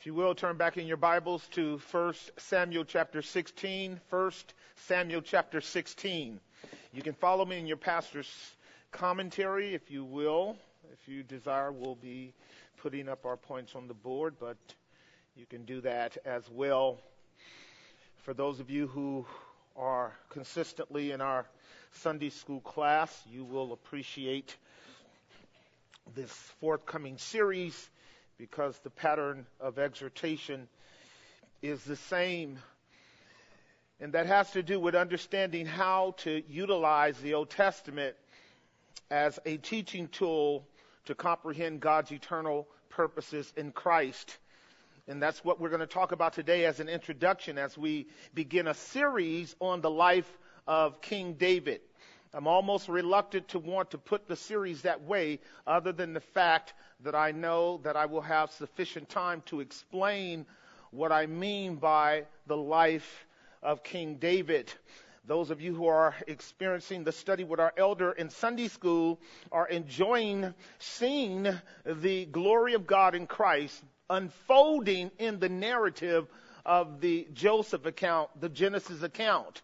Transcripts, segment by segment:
If you will, turn back in your Bibles to 1 Samuel chapter 16. 1 Samuel chapter 16. You can follow me in your pastor's commentary, if you will. If you desire, we'll be putting up our points on the board, but you can do that as well. For those of you who are consistently in our Sunday school class, you will appreciate this forthcoming series, because the pattern of exhortation is the same. And that has to do with understanding how to utilize the Old Testament as a teaching tool to comprehend God's eternal purposes in Christ. And that's what we're going to talk about today as an introduction as we begin a series on the life of King David. I'm almost reluctant to want to put the series that way, other than the fact that I know that I will have sufficient time to explain what I mean by the life of King David. Those of you who are experiencing the study with our elder in Sunday school are enjoying seeing the glory of God in Christ unfolding in the narrative of the Joseph account, the Genesis account.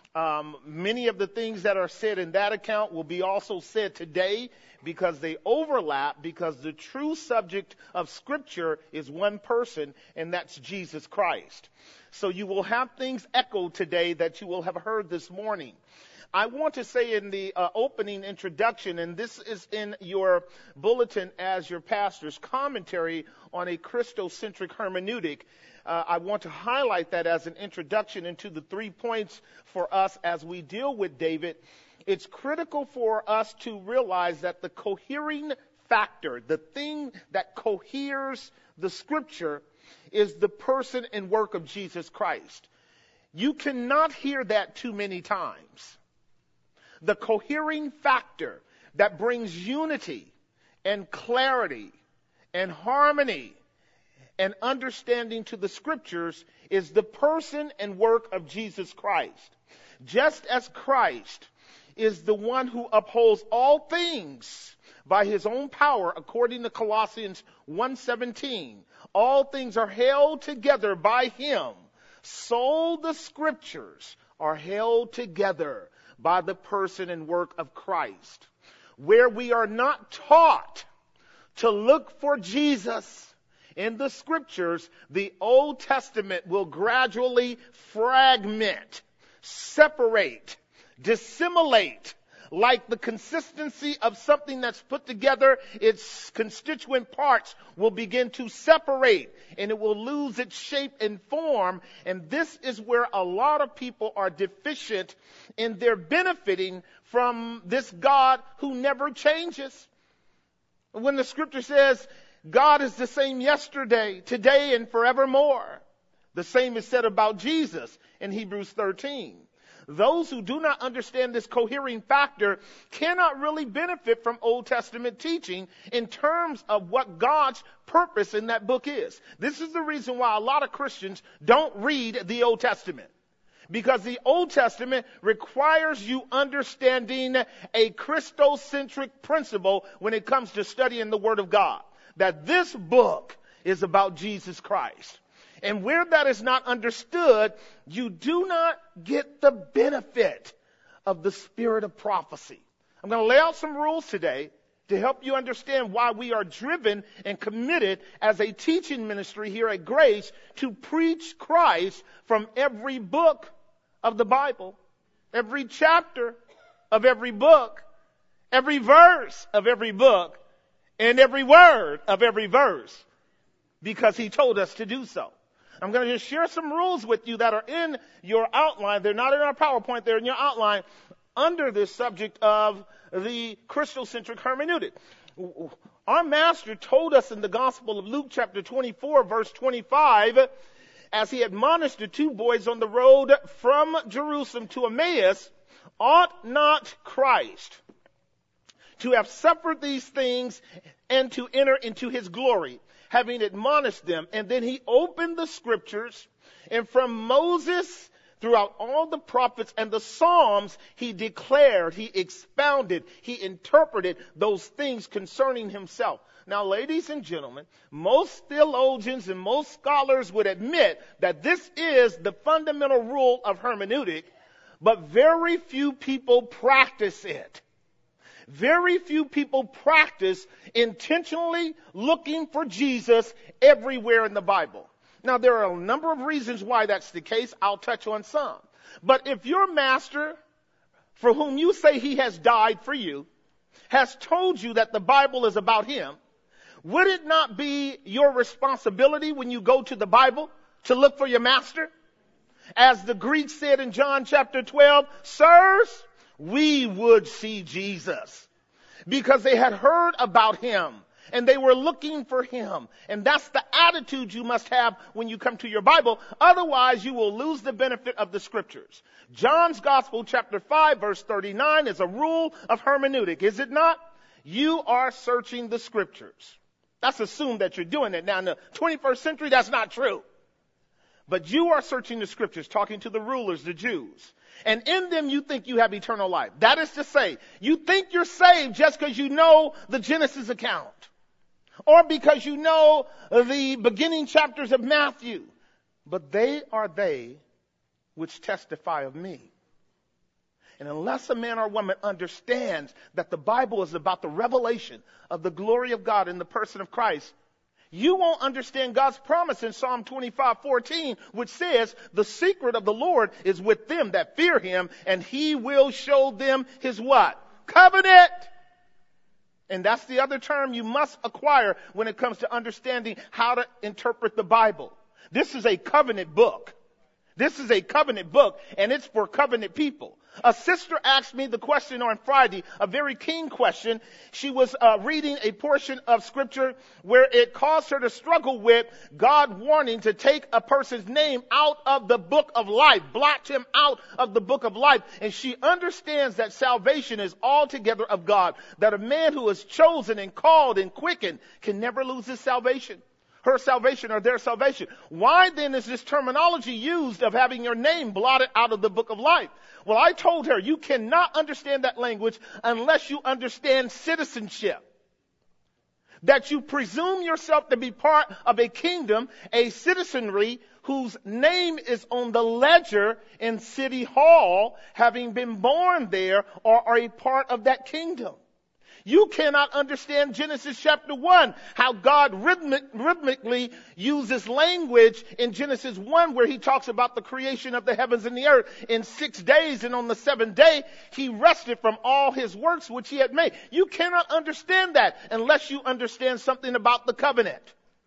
Many of the things that are said in that account will be also said today because they overlap, because the true subject of Scripture is one person, and that's Jesus Christ. So you will have things echoed today that you will have heard this morning. I want to say in the opening introduction, and this is in your bulletin as your pastor's commentary on a Christocentric hermeneutic, I want to highlight that as an introduction into the 3 points for us as we deal with David. It's critical for us to realize that the cohering factor, the thing that coheres the Scripture, is the person and work of Jesus Christ. You cannot hear that too many times. The cohering factor that brings unity and clarity and harmony and understanding to the Scriptures is the person and work of Jesus Christ. Just as Christ is the one who upholds all things by his own power, according to Colossians 1:17, all things are held together by him, so the Scriptures are held together by the person and work of Christ. Where we are not taught to look for Jesus in the Scriptures, the Old Testament will gradually fragment, separate, dissimulate, like the consistency of something that's put together. Its constituent parts will begin to separate, and it will lose its shape and form. And this is where a lot of people are deficient in their benefiting from this God who never changes. When the Scripture says God is the same yesterday, today, and forevermore, the same is said about Jesus in Hebrews 13. Those who do not understand this cohering factor cannot really benefit from Old Testament teaching in terms of what God's purpose in that book is. This is the reason why a lot of Christians don't read the Old Testament. Because the Old Testament requires you understanding a Christocentric principle when it comes to studying the Word of God. That this book is about Jesus Christ. And where that is not understood, you do not get the benefit of the spirit of prophecy. I'm going to lay out some rules today to help you understand why we are driven and committed as a teaching ministry here at Grace to preach Christ from every book of the Bible, every chapter of every book, every verse of every book, and every word of every verse, because he told us to do so. I'm going to just share some rules with you that are in your outline. They're not in our PowerPoint. They're in your outline under this subject of the Christocentric hermeneutic. Our master told us in the Gospel of Luke chapter 24, verse 25, as he admonished the two boys on the road from Jerusalem to Emmaus, ought not Christ to have suffered these things and to enter into his glory, having admonished them. And then he opened the Scriptures, and from Moses throughout all the prophets and the Psalms, he declared, he expounded, he interpreted those things concerning himself. Now, ladies and gentlemen, most theologians and most scholars would admit that this is the fundamental rule of hermeneutic, but very few people practice it. Very few people practice intentionally looking for Jesus everywhere in the Bible. Now, there are a number of reasons why that's the case. I'll touch on some. But if your master, for whom you say he has died for you, has told you that the Bible is about him, would it not be your responsibility when you go to the Bible to look for your master? As the Greeks said in John chapter 12, sirs, we would see Jesus, because they had heard about him and they were looking for him. And that's the attitude you must have when you come to your Bible. Otherwise, you will lose the benefit of the scriptures. John's Gospel chapter 5 verse 39 is a rule of hermeneutic, is it not? You are searching the scriptures. That's assumed that you're doing it. Now, in the 21st century, that's not true. But you are searching the scriptures, talking to the rulers, the Jews. And in them you think you have eternal life. That is to say, you think you're saved just because you know the Genesis account, or because you know the beginning chapters of Matthew. But they are they which testify of me. And unless a man or woman understands that the Bible is about the revelation of the glory of God in the person of Christ, you won't understand God's promise in Psalm 25:14, which says, the secret of the Lord is with them that fear him, and he will show them his what? Covenant. And that's the other term you must acquire when it comes to understanding how to interpret the Bible. This is a covenant book. This is a covenant book, and it's for covenant people. A sister asked me the question on Friday, a very keen question. She was reading a portion of scripture where it caused her to struggle with God wanting to take a person's name out of the book of life, blot him out of the book of life. And she understands that salvation is altogether of God, that a man who is chosen and called and quickened can never lose his salvation. Her salvation or their salvation. Why then is this terminology used of having your name blotted out of the book of life? Well, I told her you cannot understand that language unless you understand citizenship. That you presume yourself to be part of a kingdom, a citizenry whose name is on the ledger in City Hall, having been born there or are a part of that kingdom. You cannot understand Genesis chapter 1, how God rhythmically uses language in Genesis 1 where he talks about the creation of the heavens and the earth in 6 days, and on the seventh day he rested from all his works which he had made. You cannot understand that unless you understand something about the covenant.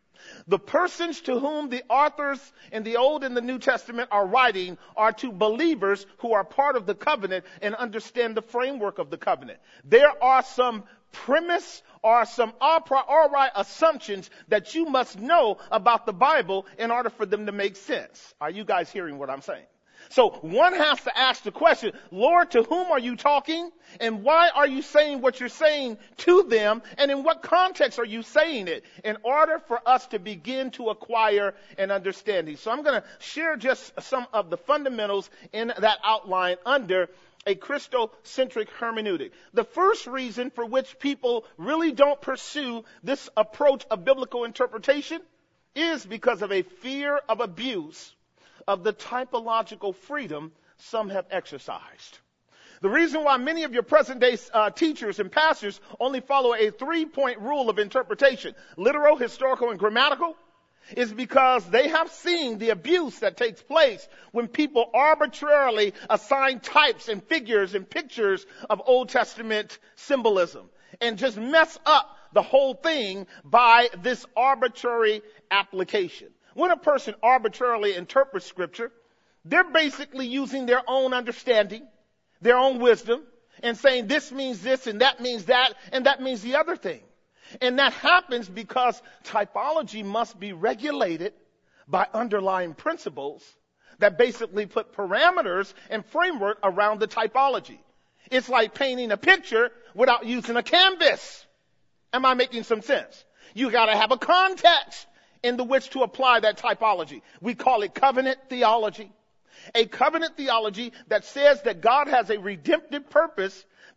The persons to whom the authors in the Old and the New Testament are writing are to believers who are part of the covenant and understand the framework of the covenant. There are some premise or some a priori assumptions that you must know about the Bible in order for them to make sense. Are you guys hearing what I'm saying? So one has to ask the question, Lord, to whom are you talking? And why are you saying what you're saying to them? And in what context are you saying it? In order for us to begin to acquire an understanding. So I'm going to share just some of the fundamentals in that outline under a Christocentric hermeneutic. The first reason for which people really don't pursue this approach of biblical interpretation is because of a fear of abuse of the typological freedom some have exercised. The reason why many of your present-day teachers and pastors only follow a 3-point rule of interpretation, literal, historical, and grammatical, is because they have seen the abuse that takes place when people arbitrarily assign types and figures and pictures of Old Testament symbolism and just mess up the whole thing by this arbitrary application. When a person arbitrarily interprets scripture, they're basically using their own understanding, their own wisdom, and saying this means this and that means that and that means the other thing. And that happens because typology must be regulated by underlying principles that basically put parameters and framework around the typology. It's like painting a picture without using a canvas. Am I making some sense? You got to have a context in which to apply that typology. We call it covenant theology. A covenant theology that says that God has a redemptive purpose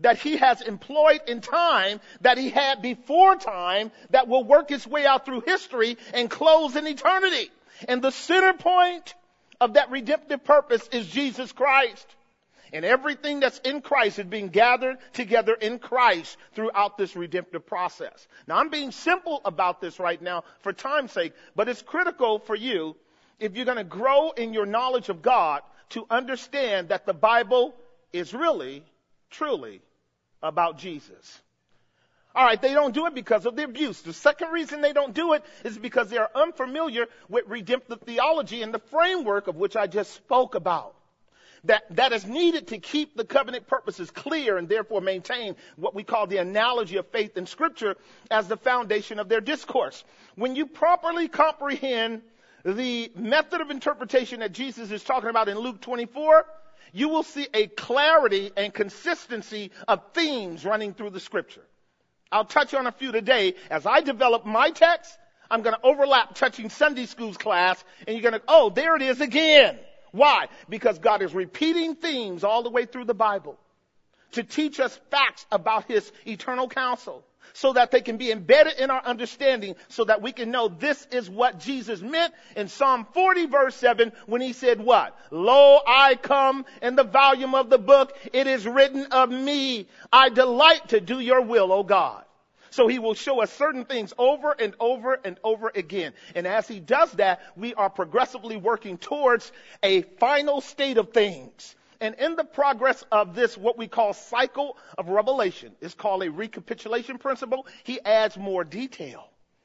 that he has employed in time, that he had before time, that will work its way out through history and close in eternity. And the center point of that redemptive purpose is Jesus Christ. And everything that's in Christ is being gathered together in Christ throughout this redemptive process. Now, I'm being simple about this right now for time's sake, but it's critical for you, if you're going to grow in your knowledge of God, to understand that the Bible is really, truly about Jesus. All right, they don't do it because of the abuse. The second reason they don't do it is because they are unfamiliar with redemptive theology and the framework of which I just spoke about. That is needed to keep the covenant purposes clear and therefore maintain what we call the analogy of faith in Scripture as the foundation of their discourse. When you properly comprehend the method of interpretation that Jesus is talking about in Luke 24, you will see a clarity and consistency of themes running through the Scripture. I'll touch on a few today. As I develop my text, I'm going to overlap touching Sunday school's class, and you're going to, oh, there it is again. Why? Because God is repeating themes all the way through the Bible to teach us facts about his eternal counsel so that they can be embedded in our understanding so that we can know this is what Jesus meant in Psalm 40 verse 7 when he said what? Lo, I come in the volume of the book. It is written of me. I delight to do your will, O God. So he will show us certain things over and over and over again. And as he does that, we are progressively working towards a final state of things. And in the progress of this, what we call cycle of revelation, is called a recapitulation principle. He adds more detail.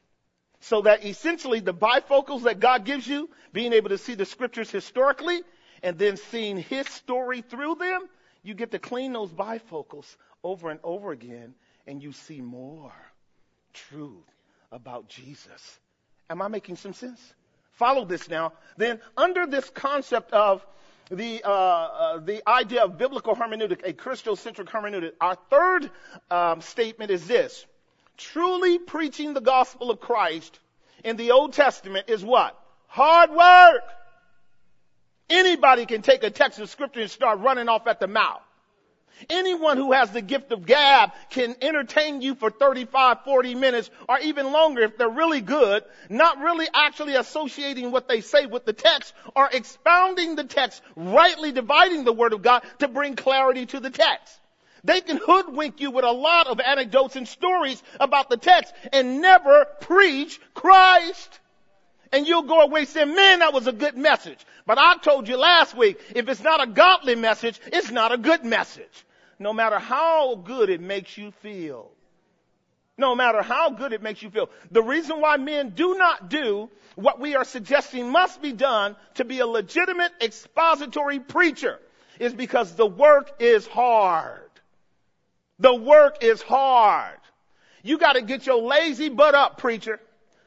So that essentially the bifocals that God gives you, being able to see the scriptures historically, and then seeing his story through them, you get to clean those bifocals over and over again, and you see more truth about Jesus. Am I making some sense? Follow this now. Then under this concept of the idea of biblical hermeneutic, a Christocentric hermeneutic, our third statement is this. Truly preaching the gospel of Christ in the Old Testament is what? Hard work. Anybody can take a text of scripture and start running off at the mouth. Anyone who has the gift of gab can entertain you for 35, 40 minutes or even longer if they're really good, not really actually associating what they say with the text or expounding the text, rightly dividing the word of God to bring clarity to the text. They can hoodwink you with a lot of anecdotes and stories about the text and never preach Christ. And you'll go away saying, man, that was a good message. But I told you last week, if it's not a godly message, it's not a good message. No matter how good it makes you feel. No matter how good it makes you feel. The reason why men do not do what we are suggesting must be done to be a legitimate expository preacher is because the work is hard. The work is hard. You got to get your lazy butt up, preacher,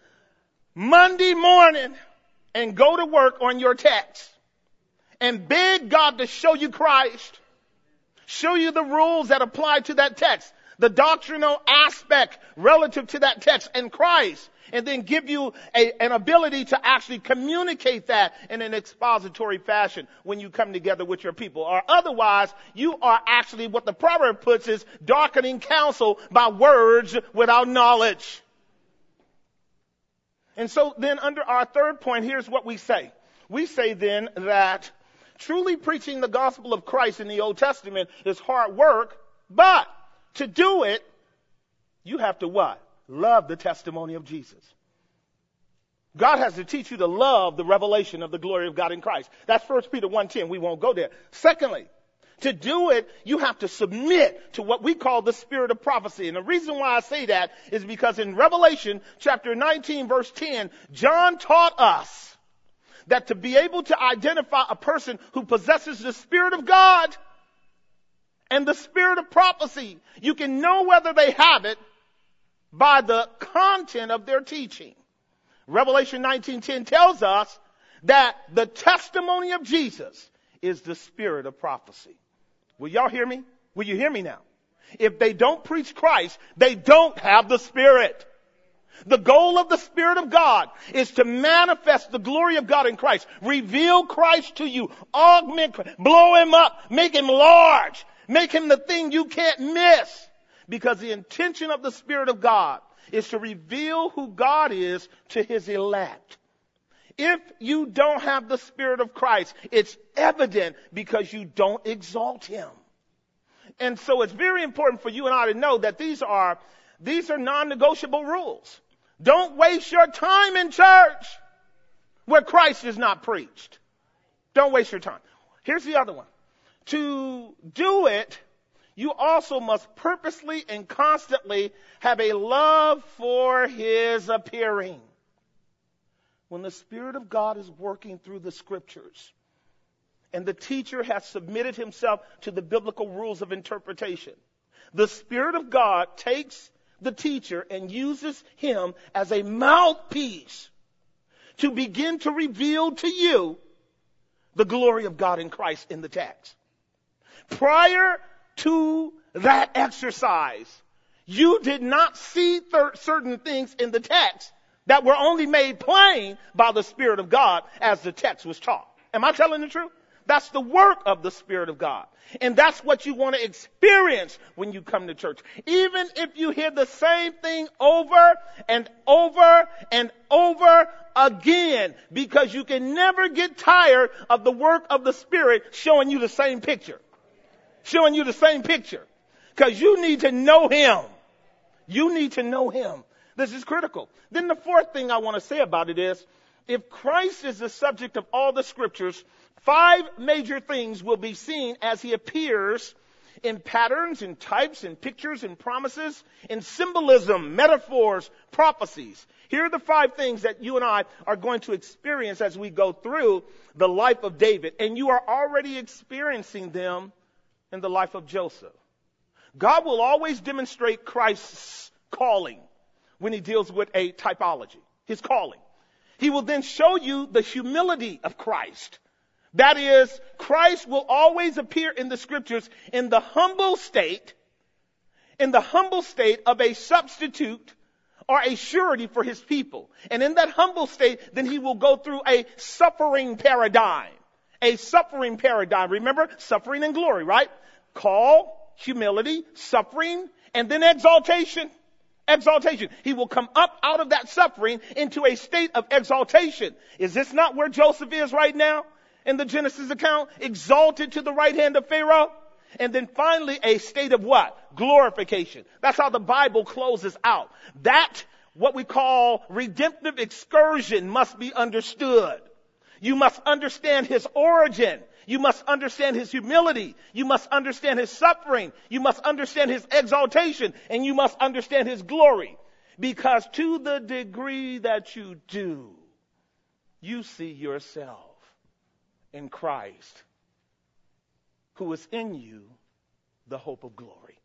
Monday morning and go to work on your text and beg God to show you Christ, show you the rules that apply to that text, the doctrinal aspect relative to that text and Christ, and then give you an ability to actually communicate that in an expository fashion when you come together with your people. Or otherwise, you are actually, what the proverb puts is, darkening counsel by words without knowledge. And so then under our third point, here's what we say. We say then that truly preaching the gospel of Christ in the Old Testament is hard work, but to do it, you have to what? Love the testimony of Jesus. God has to teach you to love the revelation of the glory of God in Christ. That's 1 Peter 1:10. We won't go there. Secondly, to do it, you have to submit to what we call the spirit of prophecy. And the reason why I say that is because in Revelation chapter 19 verse 10, John taught us that to be able to identify a person who possesses the Spirit of God and the spirit of prophecy, you can know whether they have it by the content of their teaching. Revelation 19:10 tells us that the testimony of Jesus is the spirit of prophecy. Will y'all hear me? Will you hear me now? If they don't preach Christ, they don't have the Spirit. The goal of the Spirit of God is to manifest the glory of God in Christ. Reveal Christ to you. Augment, blow him up, make him large. Make him the thing you can't miss. Because the intention of the Spirit of God is to reveal who God is to his elect. If you don't have the Spirit of Christ, it's evident because you don't exalt him. And so it's very important for you and I to know that these are non-negotiable rules. Don't waste your time in church where Christ is not preached. Don't waste your time. Here's the other one. To do it, you also must purposely and constantly have a love for his appearing. When the Spirit of God is working through the scriptures and the teacher has submitted himself to the biblical rules of interpretation, the Spirit of God takes the teacher and uses him as a mouthpiece to begin to reveal to you the glory of God in Christ in the text. Prior to that exercise, you did not see certain things in the text that were only made plain by the Spirit of God as the text was taught. Am I telling the truth? That's the work of the Spirit of God. And that's what you want to experience when you come to church. Even if you hear the same thing over and over and over again, because you can never get tired of the work of the Spirit showing you the same picture. Showing you the same picture. Because you need to know him. You need to know him. This is critical. Then the fourth thing I want to say about it is, if Christ is the subject of all the scriptures, 5 major things will be seen as he appears in patterns, in types, in pictures, in promises, in symbolism, metaphors, prophecies. Here are the 5 things that you and I are going to experience as we go through the life of David. And you are already experiencing them in the life of Joseph. God will always demonstrate Christ's calling when he deals with a typology, his calling. He will then show you the humility of Christ. That is, Christ will always appear in the scriptures in the humble state of a substitute or a surety for his people. And in that humble state, then he will go through a suffering paradigm. A suffering paradigm. Remember, suffering and glory, right? Call, humility, suffering, and then exaltation. Exaltation. He will come up out of that suffering into a state of exaltation. Is this not where Joseph is right now in the Genesis account? Exalted to the right hand of Pharaoh. And then finally a state of what? Glorification. That's how the Bible closes out. That, what we call redemptive excursion, must be understood. You must understand his origin. You must understand his humility. You must understand his suffering. You must understand his exaltation. And you must understand his glory. Because to the degree that you do, you see yourself in Christ, who is in you, the hope of glory.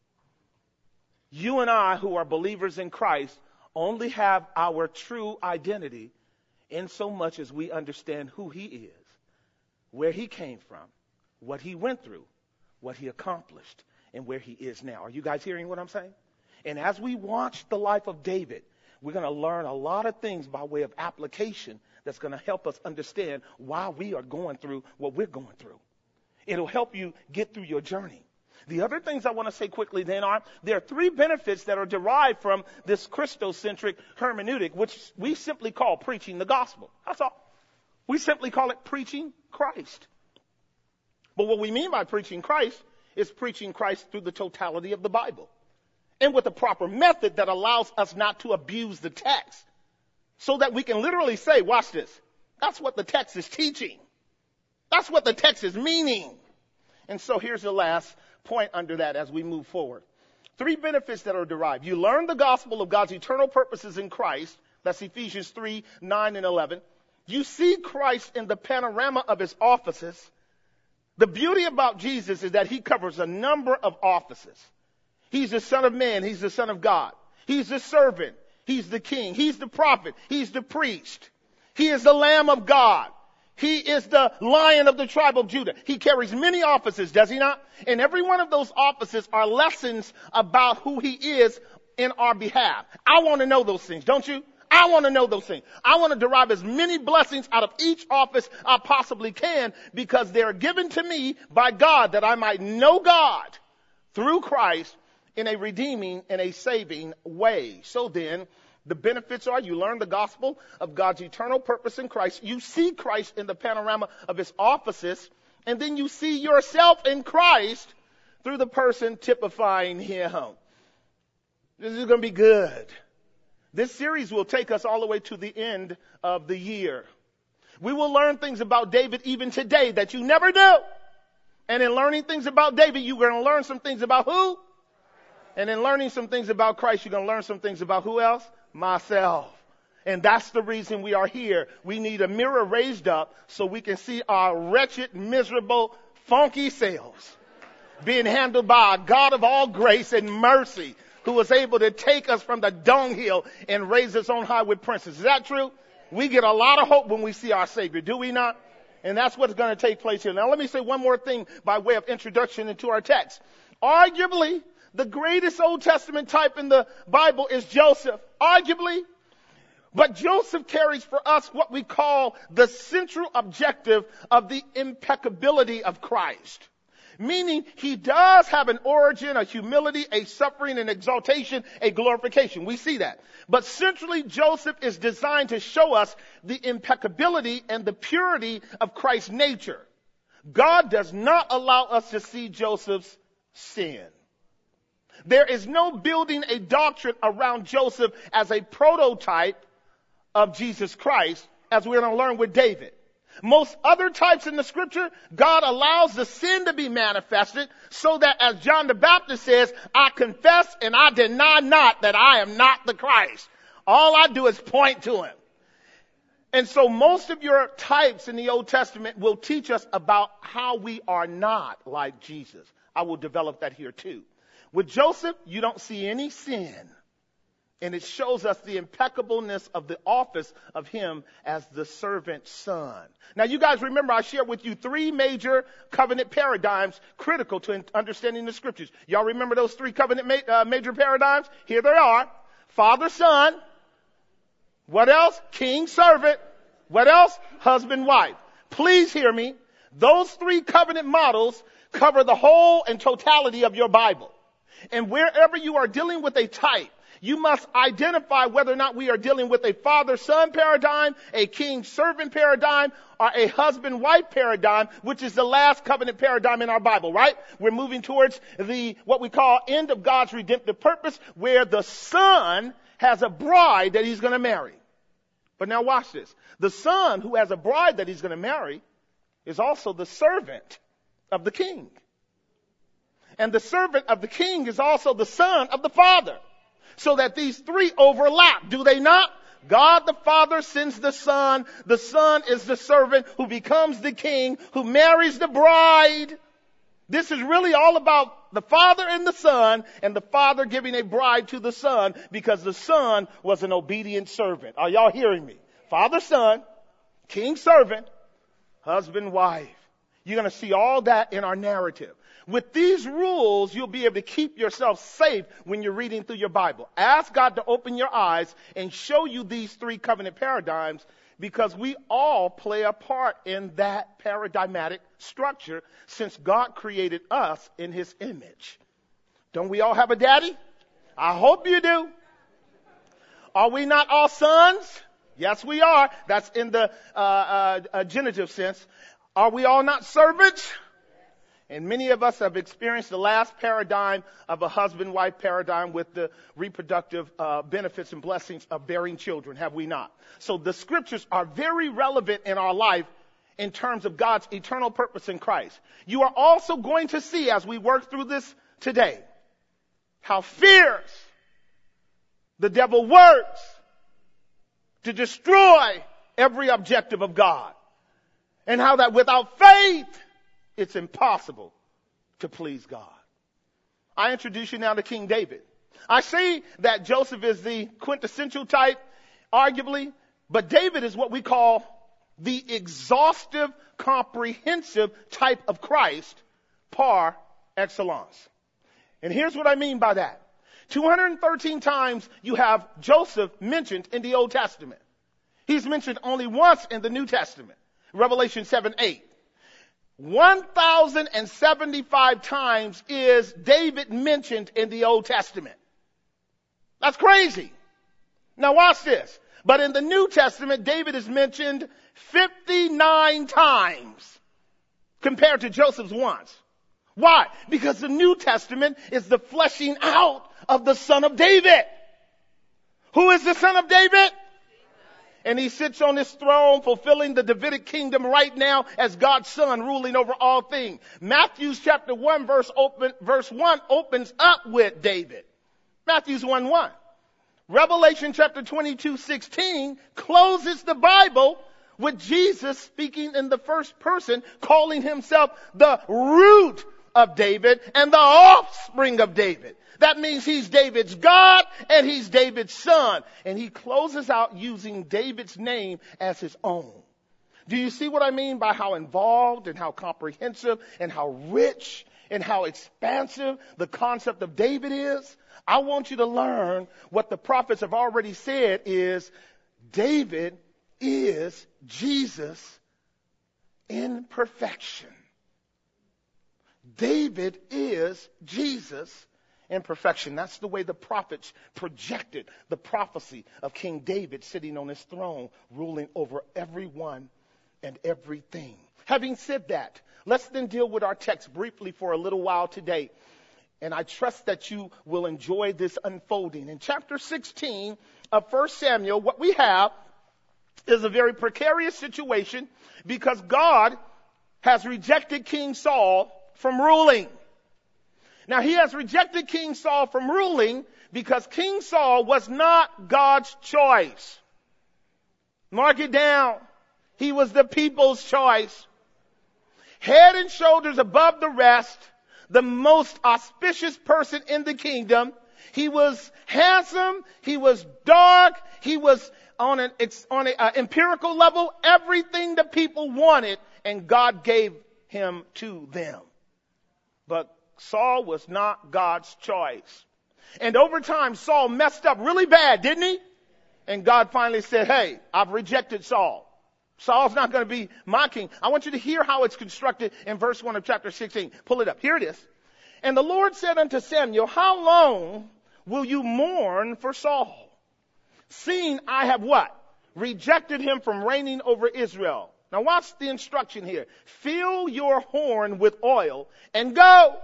You and I, who are believers in Christ, only have our true identity in so much as we understand who he is, where he came from, what he went through, what he accomplished, and where he is now. Are you guys hearing what I'm saying? And as we watch the life of David, we're going to learn a lot of things by way of application that's going to help us understand why we are going through what we're going through. It'll help you get through your journey. The other things I want to say quickly then are, there are 3 benefits that are derived from this Christocentric hermeneutic, which we simply call preaching the gospel. That's all. We simply call it preaching Christ. But what we mean by preaching Christ is preaching Christ through the totality of the Bible. And with a proper method that allows us not to abuse the text. So that we can literally say, watch this, that's what the text is teaching. That's what the text is meaning. And so here's the last point under that as we move forward. 3 benefits that are derived. You learn the gospel of God's eternal purposes in Christ. That's Ephesians 3, 9 and 11. You see Christ in the panorama of his offices. The beauty about Jesus is that he covers a number of offices. He's the Son of Man. He's the Son of God. He's the servant. He's the king. He's the prophet. He's the priest. He is the Lamb of God. He is the Lion of the tribe of Judah. He carries many offices, does he not? And every one of those offices are lessons about who he is in our behalf. I want to know those things, don't you? I want to know those things. I want to derive as many blessings out of each office I possibly can, because they're given to me by God that I might know God, through Christ in a redeeming and a saving way. So then, the benefits are you learn the gospel of God's eternal purpose in Christ. You see Christ in the panorama of his offices, and then you see yourself in Christ through the person typifying him. This is going to be good. This series will take us all the way to the end of the year. We will learn things about David even today that you never knew. And in learning things about David, you're going to learn some things about who? And in learning some things about Christ, you're going to learn some things about who else? Myself. And that's the reason we are here. We need a mirror raised up so we can see our wretched, miserable, funky selves being handled by a God of all grace and mercy who was able to take us from the dunghill and raise us on high with princes. Is that true? We get a lot of hope when we see our Savior, do we not? And that's what's going to take place here. Now let me say one more thing by way of introduction into our text. Arguably, the greatest Old Testament type in the Bible is Joseph. Arguably. But Joseph carries for us what we call the central objective of the impeccability of Christ. Meaning he does have an origin, a humility, a suffering, an exaltation, a glorification. We see that. But centrally, Joseph is designed to show us the impeccability and the purity of Christ's nature. God does not allow us to see Joseph's sin. There is no building a doctrine around Joseph as a prototype of Jesus Christ, as we're going to learn with David. Most other types in the scripture, God allows the sin to be manifested so that, as John the Baptist says, I confess and I deny not that I am not the Christ. All I do is point to him. And so most of your types in the Old Testament will teach us about how we are not like Jesus. I will develop that here too. With Joseph, you don't see any sin. And it shows us the impeccableness of the office of him as the servant son. Now, you guys remember I shared with you 3 major covenant paradigms critical to understanding the scriptures. Y'all remember those 3 covenant major paradigms? Here they are. Father, son. What else? King, servant. What else? Husband, wife. Please hear me. Those 3 covenant models cover the whole and totality of your Bible. And wherever you are dealing with a type, you must identify whether or not we are dealing with a father-son paradigm, a king-servant paradigm, or a husband-wife paradigm, which is the last covenant paradigm in our Bible, right? We're moving towards what we call end of God's redemptive purpose, where the son has a bride that he's going to marry. But now watch this. The son who has a bride that he's going to marry is also the servant of the king. And the servant of the king is also the son of the father. So that these 3 overlap, do they not? God the Father sends the Son. The Son is the servant who becomes the king, who marries the bride. This is really all about the Father and the Son, and the Father giving a bride to the Son because the Son was an obedient servant. Are y'all hearing me? Father, Son, king, servant, husband, wife. You're going to see all that in our narrative. With these rules, you'll be able to keep yourself safe when you're reading through your Bible. Ask God to open your eyes and show you these 3 covenant paradigms because we all play a part in that paradigmatic structure since God created us in his image. Don't we all have a daddy? I hope you do. Are we not all sons? Yes, we are. That's in the genitive sense. Are we all not servants? And many of us have experienced the last paradigm of a husband-wife paradigm with the reproductive benefits and blessings of bearing children, have we not? So the scriptures are very relevant in our life in terms of God's eternal purpose in Christ. You are also going to see as we work through this today how fierce the devil works to destroy every objective of God. And how that without faith, it's impossible to please God. I introduce you now to King David. I say that Joseph is the quintessential type, arguably, but David is what we call the exhaustive, comprehensive type of Christ par excellence. And here's what I mean by that. 213 times you have Joseph mentioned in the Old Testament. He's mentioned only once in the New Testament, Revelation 7:8. 1,075 times is David mentioned in the Old Testament. That's crazy. Now watch this. But in the New Testament, David is mentioned 59 times compared to Joseph's once. Why? Because the New Testament is the fleshing out of the Son of David. Who is the Son of David? And he sits on his throne fulfilling the Davidic kingdom right now as God's Son ruling over all things. Matthew chapter 1 verse 1 opens up with David. Matthew 1:1. Revelation chapter 22:16 closes the Bible with Jesus speaking in the first person, calling himself the root of David and the offspring of David. That means he's David's God and he's David's son. And he closes out using David's name as his own. Do you see what I mean by how involved and how comprehensive and how rich and how expansive the concept of David is? I want you to learn what the prophets have already said is David is Jesus in perfection. David is Jesus in perfection. That's the way the prophets projected the prophecy of King David sitting on his throne, ruling over everyone and everything. Having said that, let's then deal with our text briefly for a little while today. And I trust that you will enjoy this unfolding. In chapter 16 of 1 Samuel, what we have is a very precarious situation because God has rejected King Saul from ruling. Now, he has rejected King Saul from ruling because King Saul was not God's choice. Mark it down. He was the people's choice. Head and shoulders above the rest, the most auspicious person in the kingdom. He was handsome. He was dark. He was on an empirical level, everything the people wanted, and God gave him to them. But Saul was not God's choice. And over time, Saul messed up really bad, didn't he? And God finally said, hey, I've rejected Saul. Saul's not going to be my king. I want you to hear how it's constructed in verse 1 of chapter 16. Pull it up. Here it is. And the Lord said unto Samuel, how long will you mourn for Saul? Seeing I have what? Rejected him from reigning over Israel. Now watch the instruction here. Fill your horn with oil and go.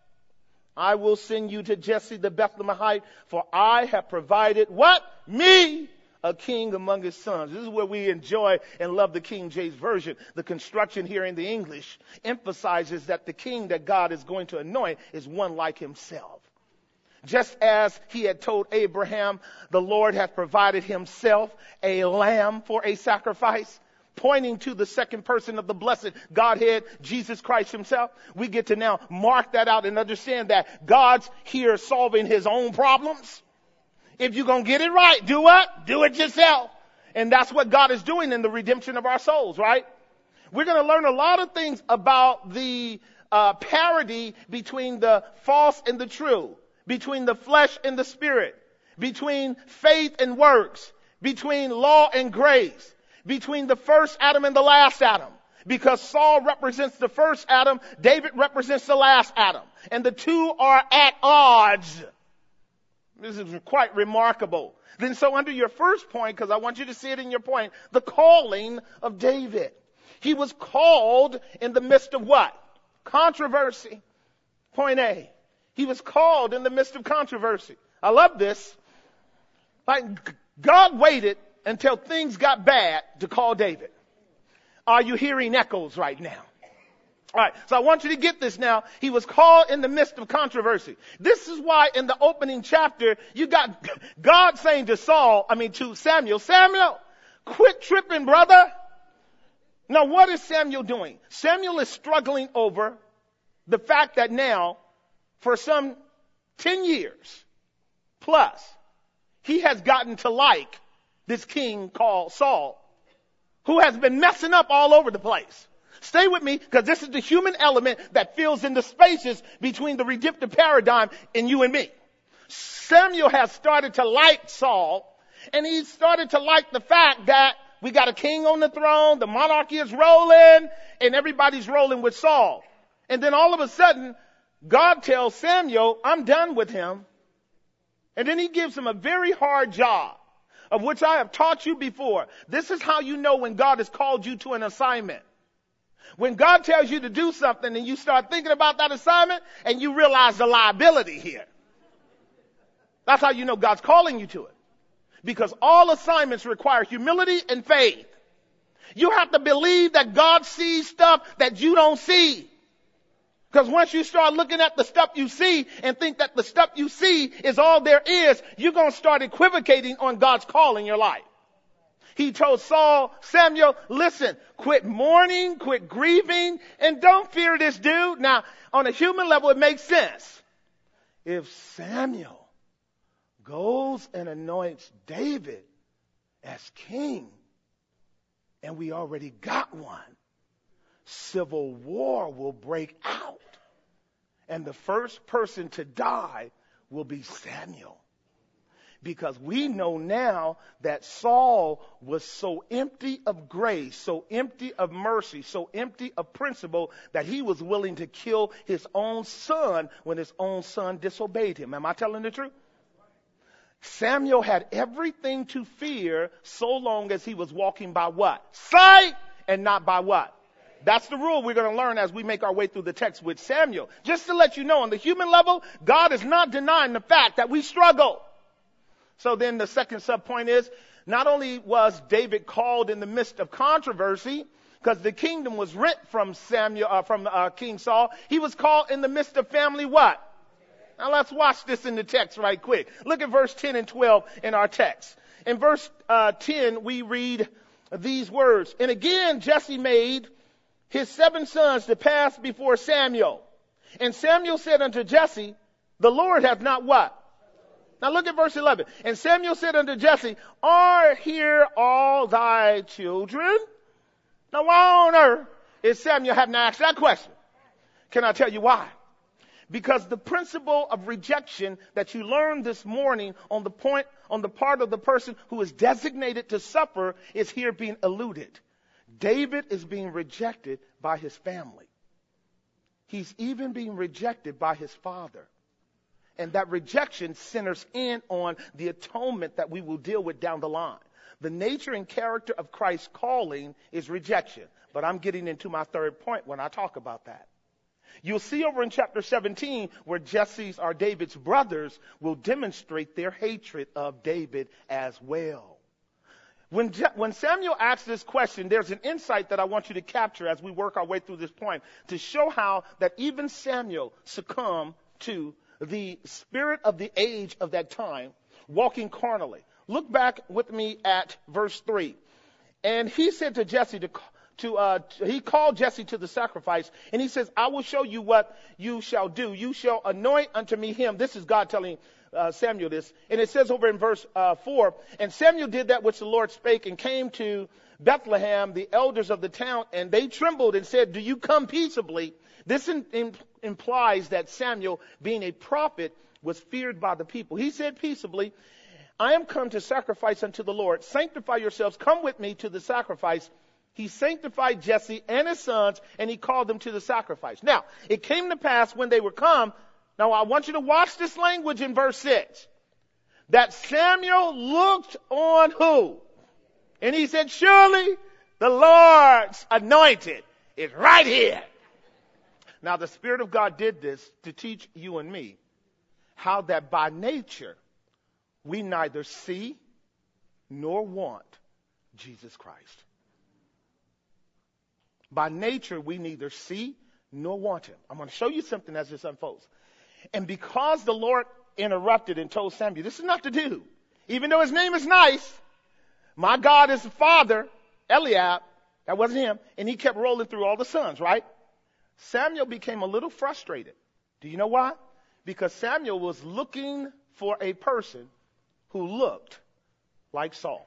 I will send you to Jesse the Bethlehemite, for I have provided what? Me, a king among his sons. This is where we enjoy and love the King James Version. The construction here in the English emphasizes that the king that God is going to anoint is one like himself. Just as he had told Abraham, the Lord hath provided himself a lamb for a sacrifice, pointing to the second person of the blessed Godhead, Jesus Christ himself. We get to now mark that out and understand that God's here solving his own problems. If you're going to get it right, do what? Do it yourself. And that's what God is doing in the redemption of our souls, right? We're going to learn a lot of things about the parity between the false and the true, between the flesh and the spirit, between faith and works, between law and grace, between the first Adam and the last Adam. Because Saul represents the first Adam, David represents the last Adam. And the two are at odds. This is quite remarkable. Then so under your first point, because I want you to see it in your point, the calling of David. He was called in the midst of what? Controversy. Point A. He was called in the midst of controversy. I love this. Like God waited until things got bad to call David. Are you hearing echoes right now? All right, so I want you to get this now. He was called in the midst of controversy. This is why in the opening chapter, you got God saying to Samuel, Samuel, quit tripping, brother. Now, what is Samuel doing? Samuel is struggling over the fact that now, for some 10 years plus, he has gotten to like this king called Saul, who has been messing up all over the place. Stay with me, because this is the human element that fills in the spaces between the redemptive paradigm and you and me. Samuel has started to like Saul, and he started to like the fact that We got a king on the throne. The monarchy is rolling and everybody's rolling with Saul. And then all of a sudden, God tells Samuel, I'm done with him. And then he gives him a very hard job, of which I have taught you before. This is how you know when God has called you to an assignment. When God tells you to do something and you start thinking about that assignment and you realize the liability here. That's how you know God's calling you to it. Because all assignments require humility and faith. You have to believe that God sees stuff that you don't see. Because once you start looking at the stuff you see and think that the stuff you see is all there is, you're going to start equivocating on God's call in your life. He told Samuel, listen, quit mourning, quit grieving, and don't fear this dude. Now, on a human level, it makes sense. If Samuel goes and anoints David as king, and we already got one, civil war will break out. And the first person to die will be Samuel. Because we know now that Saul was so empty of grace, so empty of mercy, so empty of principle that he was willing to kill his own son when his own son disobeyed him. Am I telling the truth? Samuel had everything to fear so long as he was walking by what? Sight, and not by what? That's the rule we're going to learn as we make our way through the text with Samuel. Just to let you know, on the human level, God is not denying the fact that we struggle. So then the second subpoint is, not only was David called in the midst of controversy, because the kingdom was rent from King Saul, he was called in the midst of family what? Now let's watch this in the text right quick. Look at verse 10 and 12 in our text. In verse 10, we read these words. And again, Jesse made his 7 sons to pass before Samuel. And Samuel said unto Jesse, the Lord hath not what? Now look at verse 11. And Samuel said unto Jesse, are here all thy children? Now why on earth is Samuel having to ask that question? Can I tell you why? Because the principle of rejection that you learned this morning on the part of the person who is designated to suffer is here being eluded. David is being rejected by his family. He's even being rejected by his father. And that rejection centers in on the atonement that we will deal with down the line. The nature and character of Christ's calling is rejection. But I'm getting into my third point when I talk about that. You'll see over in chapter 17 where David's brothers will demonstrate their hatred of David as well. When Samuel asks this question, there's an insight that I want you to capture as we work our way through this point to show how that even Samuel succumbed to the spirit of the age of that time, walking carnally. Look back with me at verse 3. And he said to Jesse he called Jesse to the sacrifice, and he says, I will show you what you shall do. You shall anoint unto me him. This is God telling Samuel this. And it says over in verse 4, and Samuel did that which the Lord spake and came to Bethlehem, the elders of the town, and they trembled and said, do you come peaceably? This implies that Samuel, being a prophet, was feared by the people. He said peaceably, I am come to sacrifice unto the Lord. Sanctify yourselves. Come with me to the sacrifice. He sanctified Jesse and his sons, and he called them to the sacrifice. Now, it came to pass when they were come. Now, I want you to watch this language in verse 6. That Samuel looked on who? And he said, surely the Lord's anointed is right here. Now, the Spirit of God did this to teach you and me how that by nature we neither see nor want Jesus Christ. By nature, we neither see nor want him. I'm going to show you something as this unfolds. And because the Lord interrupted and told Samuel, this is not to do. Even though his name is nice, my God is the father, Eliab, that wasn't him, and he kept rolling through all the sons, right? Samuel became a little frustrated. Do you know why? Because Samuel was looking for a person who looked like Saul.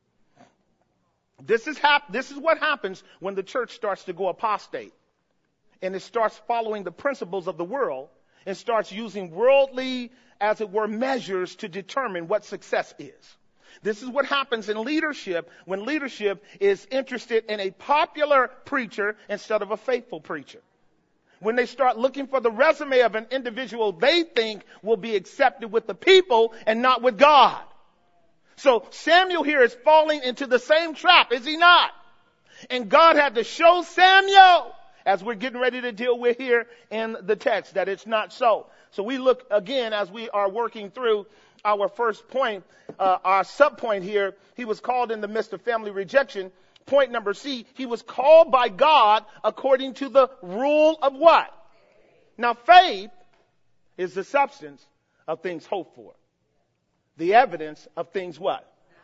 This is what happens when the church starts to go apostate and it starts following the principles of the world and starts using worldly, as it were, measures to determine what success is. This is what happens in leadership when leadership is interested in a popular preacher instead of a faithful preacher. When they start looking for the resume of an individual they think will be accepted with the people and not with God. So Samuel here is falling into the same trap, is he not? And God had to show Samuel, as we're getting ready to deal with here in the text, that it's not so. So we look again as we are working through our first point, our sub-point here. He was called in the midst of family rejection. Point number C, he was called by God according to the rule of what? Now faith is the substance of things hoped for. The evidence of things what?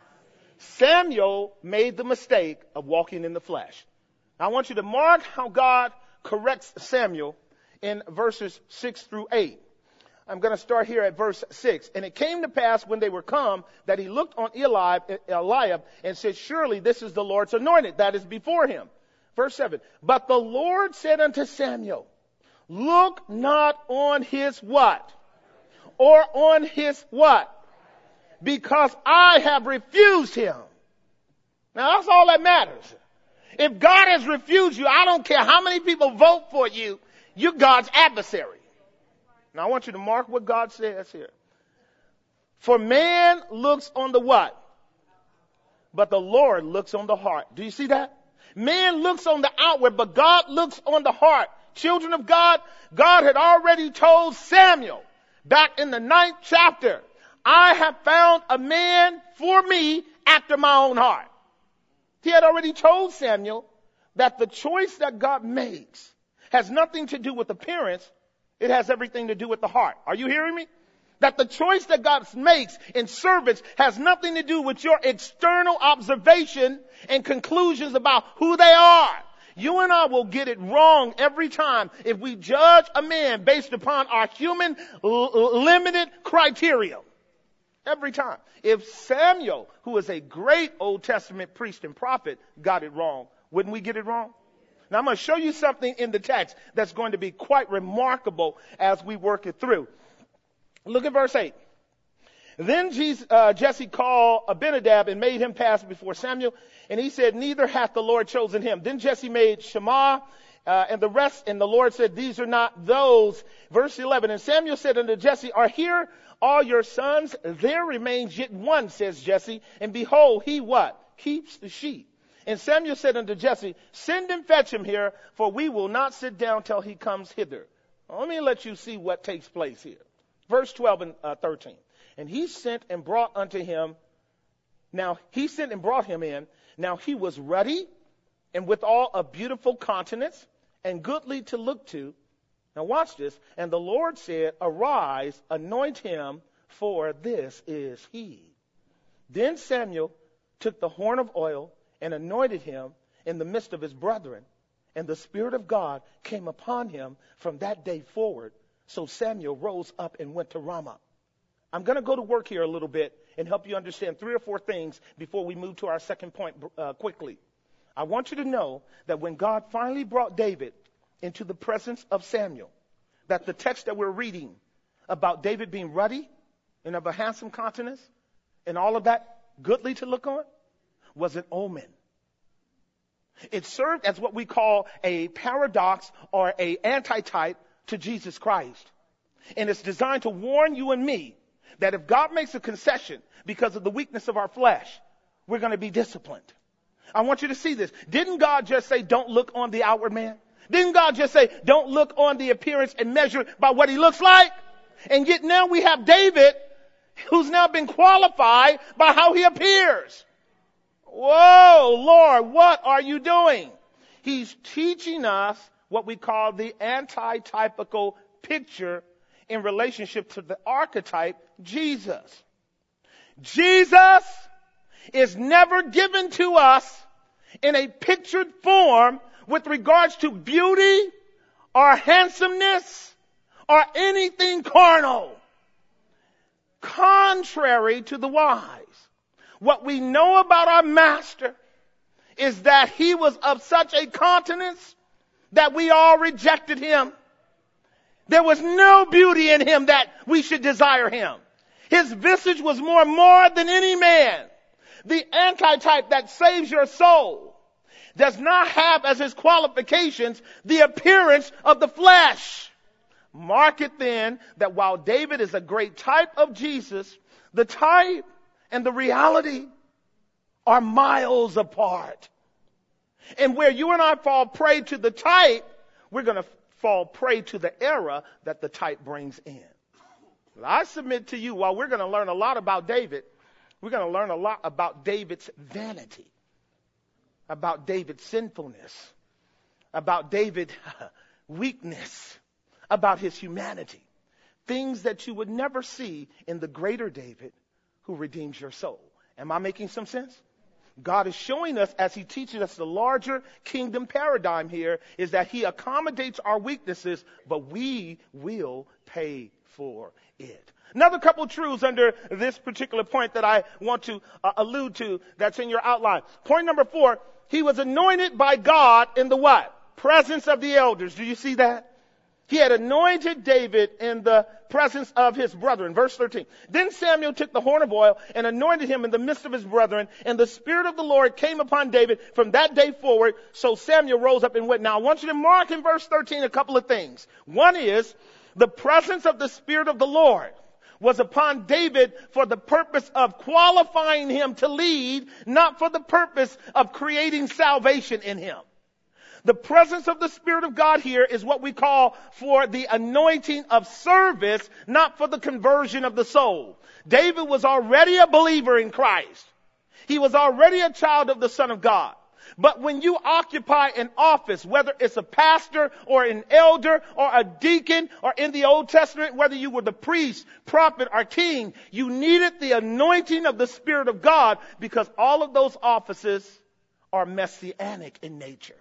Samuel made the mistake of walking in the flesh. Now I want you to mark how God corrects Samuel in verses 6 through 8. I'm going to start here at verse 6. And it came to pass when they were come that he looked on Eliab and said, surely this is the Lord's anointed that is before him. Verse 7. But the Lord said unto Samuel, look not on his what? Or on his what? Because I have refused him. Now that's all that matters. If God has refused you, I don't care how many people vote for you, you're God's adversary. Now I want you to mark what God says here. For man looks on the what? But the Lord looks on the heart. Do you see that? Man looks on the outward, but God looks on the heart. Children of God, God had already told Samuel back in the 9th chapter, I have found a man for me after my own heart. He had already told Samuel that the choice that God makes has nothing to do with appearance. It has everything to do with the heart. Are you hearing me? That the choice that God makes in service has nothing to do with your external observation and conclusions about who they are. You and I will get it wrong every time if we judge a man based upon our human limited criteria. Every time. If Samuel, who is a great Old Testament priest and prophet, got it wrong, wouldn't we get it wrong? Now I'm going to show you something in the text that's going to be quite remarkable as we work it through. Look at verse 8. Then Jesse called Abinadab and made him pass before Samuel. And he said, neither hath the Lord chosen him. Then Jesse made Shammah and the rest. And the Lord said, these are not those. Verse 11. And Samuel said unto Jesse, are here all your sons? There remains yet one, says Jesse. And behold, he what? Keeps the sheep. And Samuel said unto Jesse, send and fetch him here, for we will not sit down till he comes hither. Now, let me let you see what takes place here. Verse 12 and 13. And he sent and brought unto him. Now he sent and brought him in. Now he was ruddy and withal a beautiful countenance and goodly to look to. Now watch this. And the Lord said, arise, anoint him, for this is he. Then Samuel took the horn of oil and anointed him in the midst of his brethren. And the Spirit of God came upon him from that day forward. So Samuel rose up and went to Ramah. I'm going to go to work here a little bit and help you understand 3 or 4 things before we move to our second point quickly. I want you to know that when God finally brought David into the presence of Samuel, that the text that we're reading about David being ruddy and of a handsome countenance and all of that goodly to look on was an omen. It served as what we call a paradox or a antitype to Jesus Christ. And it's designed to warn you and me that if God makes a concession because of the weakness of our flesh, we're going to be disciplined. I want you to see this. Didn't God just say, don't look on the outward man? Didn't God just say, don't look on the appearance and measure by what he looks like? And yet now we have David, who's now been qualified by how he appears. Whoa, Lord, what are you doing? He's teaching us what we call the antitypical picture in relationship to the archetype, Jesus. Jesus is never given to us in a pictured form with regards to beauty or handsomeness or anything carnal. Contrary to the wise, what we know about our master is that he was of such a countenance that we all rejected him. There was no beauty in him that we should desire him. His visage was more marred than any man. The antitype that saves your soul does not have as its qualifications the appearance of the flesh. Mark it then that while David is a great type of Jesus, the type and the reality are miles apart. And where you and I fall prey to the type, we're going to fall prey to the error that the type brings in. Well, I submit to you, while we're going to learn a lot about David, we're going to learn a lot about David's vanity, about David's sinfulness, about David's weakness, about his humanity. Things that you would never see in the greater David who redeems your soul. Am I making some sense? God is showing us, as he teaches us the larger kingdom paradigm here, is that he accommodates our weaknesses, but we will pay for it. Another couple truths under this particular point that I want to allude to that's in your outline. Point number 4, he was anointed by God in the what? Presence of the elders. Do you see that? He had anointed David in the presence of his brethren. Verse 13. Then Samuel took the horn of oil and anointed him in the midst of his brethren, and the Spirit of the Lord came upon David from that day forward. So Samuel rose up and went. Now I want you to mark in verse 13 a couple of things. One is the presence of the Spirit of the Lord was upon David for the purpose of qualifying him to lead, not for the purpose of creating salvation in him. The presence of the Spirit of God here is what we call for the anointing of service, not for the conversion of the soul. David was already a believer in Christ. He was already a child of the Son of God. But when you occupy an office, whether it's a pastor or an elder or a deacon, or in the Old Testament, whether you were the priest, prophet, or king, you needed the anointing of the Spirit of God, because all of those offices are messianic in nature.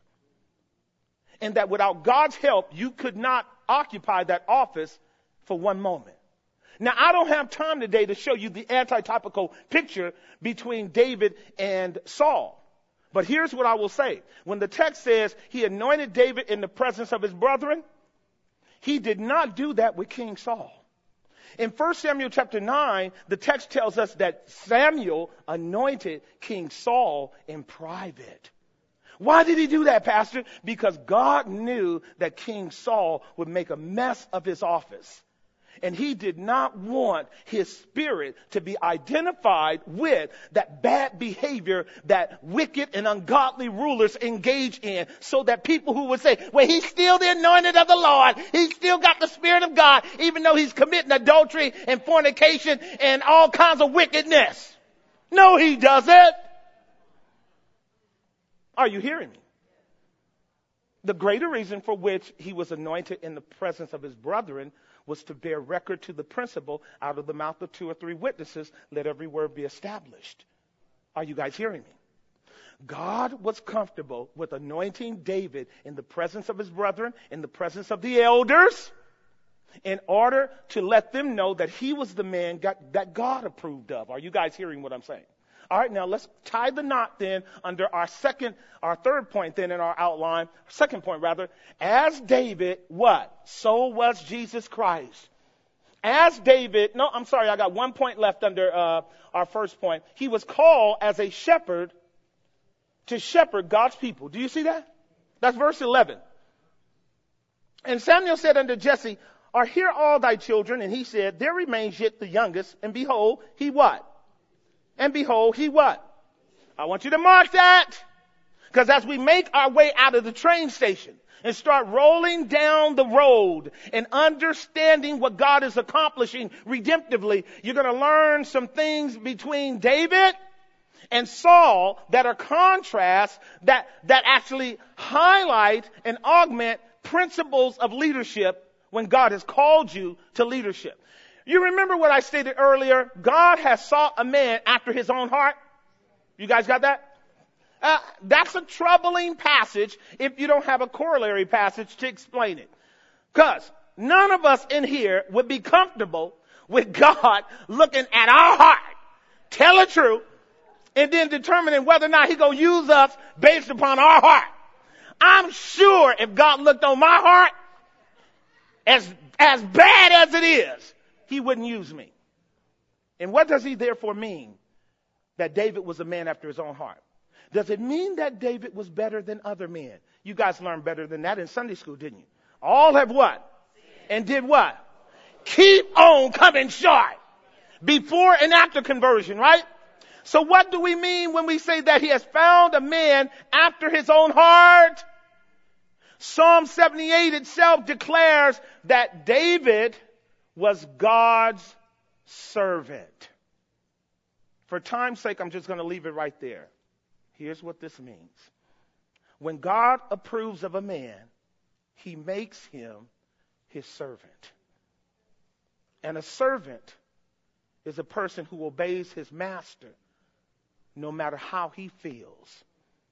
And that without God's help, you could not occupy that office for one moment. Now, I don't have time today to show you the antitypical picture between David and Saul. But here's what I will say. When the text says he anointed David in the presence of his brethren, he did not do that with King Saul. In 1 Samuel chapter 9, the text tells us that Samuel anointed King Saul in private. Why did he do that, Pastor? Because God knew that King Saul would make a mess of his office. And he did not want his spirit to be identified with that bad behavior that wicked and ungodly rulers engage in, so that people who would say, well, he's still the anointed of the Lord. He's still got the Spirit of God, even though he's committing adultery and fornication and all kinds of wickedness. No, he doesn't. Are you hearing me? The greater reason for which he was anointed in the presence of his brethren was to bear record to the principle, out of the mouth of 2 or 3 witnesses, let every word be established. Are you guys hearing me? God was comfortable with anointing David in the presence of his brethren, in the presence of the elders, in order to let them know that he was the man that God approved of. Are you guys hearing what I'm saying? All right, now let's tie the knot then under our third point then in our outline, second point rather. As David, what? So was Jesus Christ. As David, I got 1 point left under our first point. He was called as a shepherd to shepherd God's people. Do you see that? That's verse 11. And Samuel said unto Jesse, are here all thy children? And he said, there remains yet the youngest, and behold, he what? And behold, he what? I want you to mark that. Because as we make our way out of the train station and start rolling down the road and understanding what God is accomplishing redemptively, you're going to learn some things between David and Saul that are contrasts that actually highlight and augment principles of leadership when God has called you to leadership. You remember what I stated earlier? God has sought a man after his own heart. You guys got that? That's a troubling passage if you don't have a corollary passage to explain it. Because none of us in here would be comfortable with God looking at our heart, tell the truth, and then determining whether or not he's going to use us based upon our heart. I'm sure if God looked on my heart, as bad as it is, he wouldn't use me. And what does he therefore mean that David was a man after his own heart. Does it mean that David was better than other men? You guys learned better than that in Sunday school, didn't you? All have what? And did what? Keep on coming short. Before and after conversion, right? So what do we mean when we say that he has found a man after his own heart? Psalm 78 itself declares that David was God's servant. For time's sake, I'm just going to leave it right there. Here's what this means. When God approves of a man, he makes him his servant. And a servant is a person who obeys his master no matter how he feels.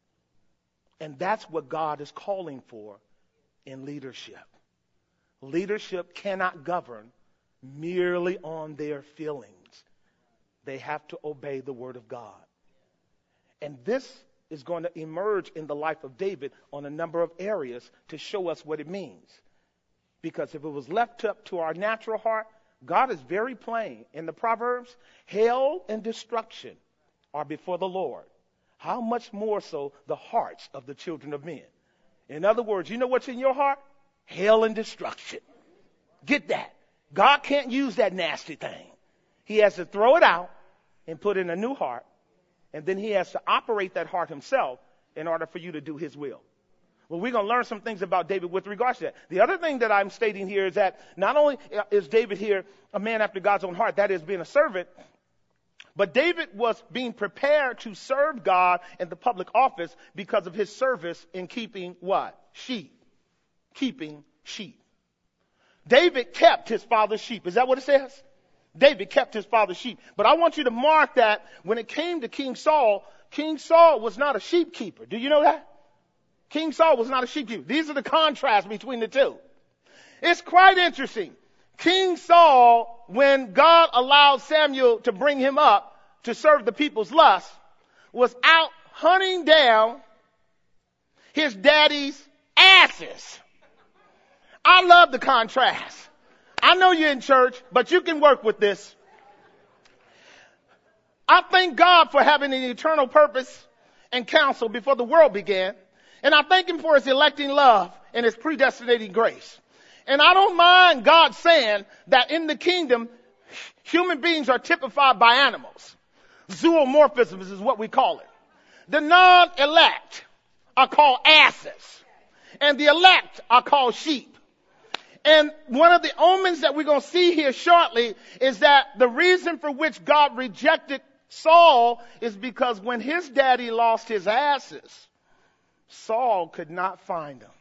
And that's what God is calling for in leadership. Leadership cannot govern merely on their feelings. They have to obey the word of God. And this is going to emerge in the life of David on a number of areas to show us what it means. Because if it was left up to our natural heart, God is very plain. In the Proverbs, hell and destruction are before the Lord. How much more so the hearts of the children of men? In other words, you know what's in your heart? Hell and destruction. Get that. God can't use that nasty thing. He has to throw it out and put in a new heart. And then he has to operate that heart himself in order for you to do his will. Well, we're going to learn some things about David with regards to that. The other thing that I'm stating here is that not only is David here a man after God's own heart, that is being a servant, but David was being prepared to serve God in the public office because of his service in keeping what? Sheep. Keeping sheep. David kept his father's sheep. Is that what it says? David kept his father's sheep. But I want you to mark that when it came to King Saul was not a sheep keeper. Do you know that? King Saul was not a sheep keeper. These are the contrasts between the two. It's quite interesting. King Saul, when God allowed Samuel to bring him up to serve the people's lust, was out hunting down his daddy's asses. I love the contrast. I know you're in church, but you can work with this. I thank God for having an eternal purpose and counsel before the world began. And I thank him for his electing love and his predestinating grace. And I don't mind God saying that in the kingdom, human beings are typified by animals. Zoomorphism is what we call it. The non-elect are called asses. And the elect are called sheep. And one of the omens that we're going to see here shortly is that the reason for which God rejected Saul is because when his daddy lost his asses, Saul could not find them.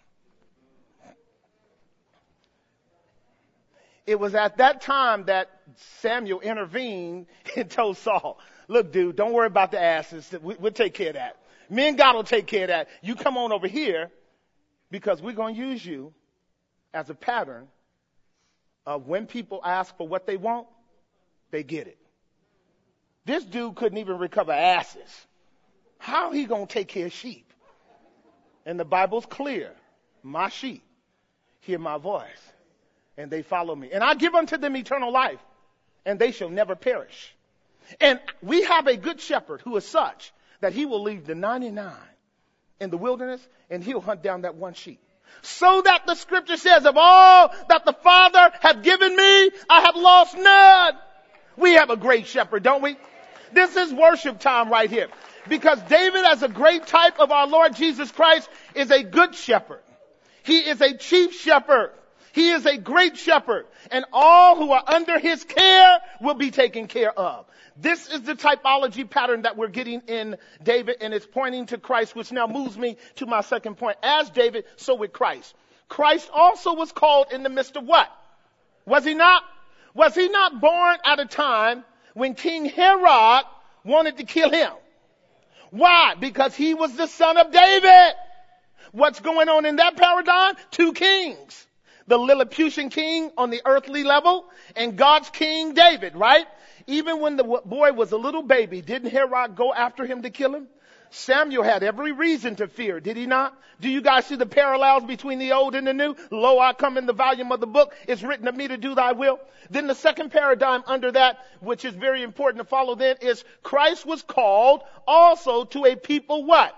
It was at that time that Samuel intervened and told Saul, look, dude, don't worry about the asses. We'll take care of that. Me and God will take care of that. You come on over here because we're going to use you as a pattern of when people ask for what they want, they get it. This dude couldn't even recover asses. How he going to take care of sheep? And the Bible's clear. My sheep hear my voice, and they follow me. And I give unto them eternal life, and they shall never perish. And we have a good shepherd who is such that he will leave the 99 in the wilderness, and he'll hunt down that one sheep. So that the scripture says, of all that the Father hath given me, I have lost none. We have a great shepherd, don't we? This is worship time right here. Because David, as a great type of our Lord Jesus Christ, is a good shepherd. He is a chief shepherd. He is a great shepherd. And all who are under his care will be taken care of. This is the typology pattern that we're getting in David, and it's pointing to Christ, which now moves me to my second point. As David, so with Christ. Christ also was called in the midst of what? Was he not? Was he not born at a time when King Herod wanted to kill him? Why? Because he was the son of David. What's going on in that paradigm? Two kings. The Lilliputian king on the earthly level and God's king David, right? Even when the boy was a little baby, didn't Herod go after him to kill him? Samuel had every reason to fear, did he not? Do you guys see the parallels between the old and the new? Lo, I come in the volume of the book. It's written of me to do thy will. Then the second paradigm under that, which is very important to follow then, is Christ was called also to a people what?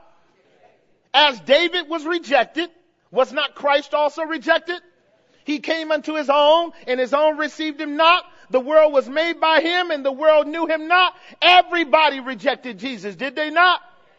As David was rejected, was not Christ also rejected? He came unto his own, and his own received him not. The world was made by him, and the world knew him not. Everybody rejected Jesus, did they not?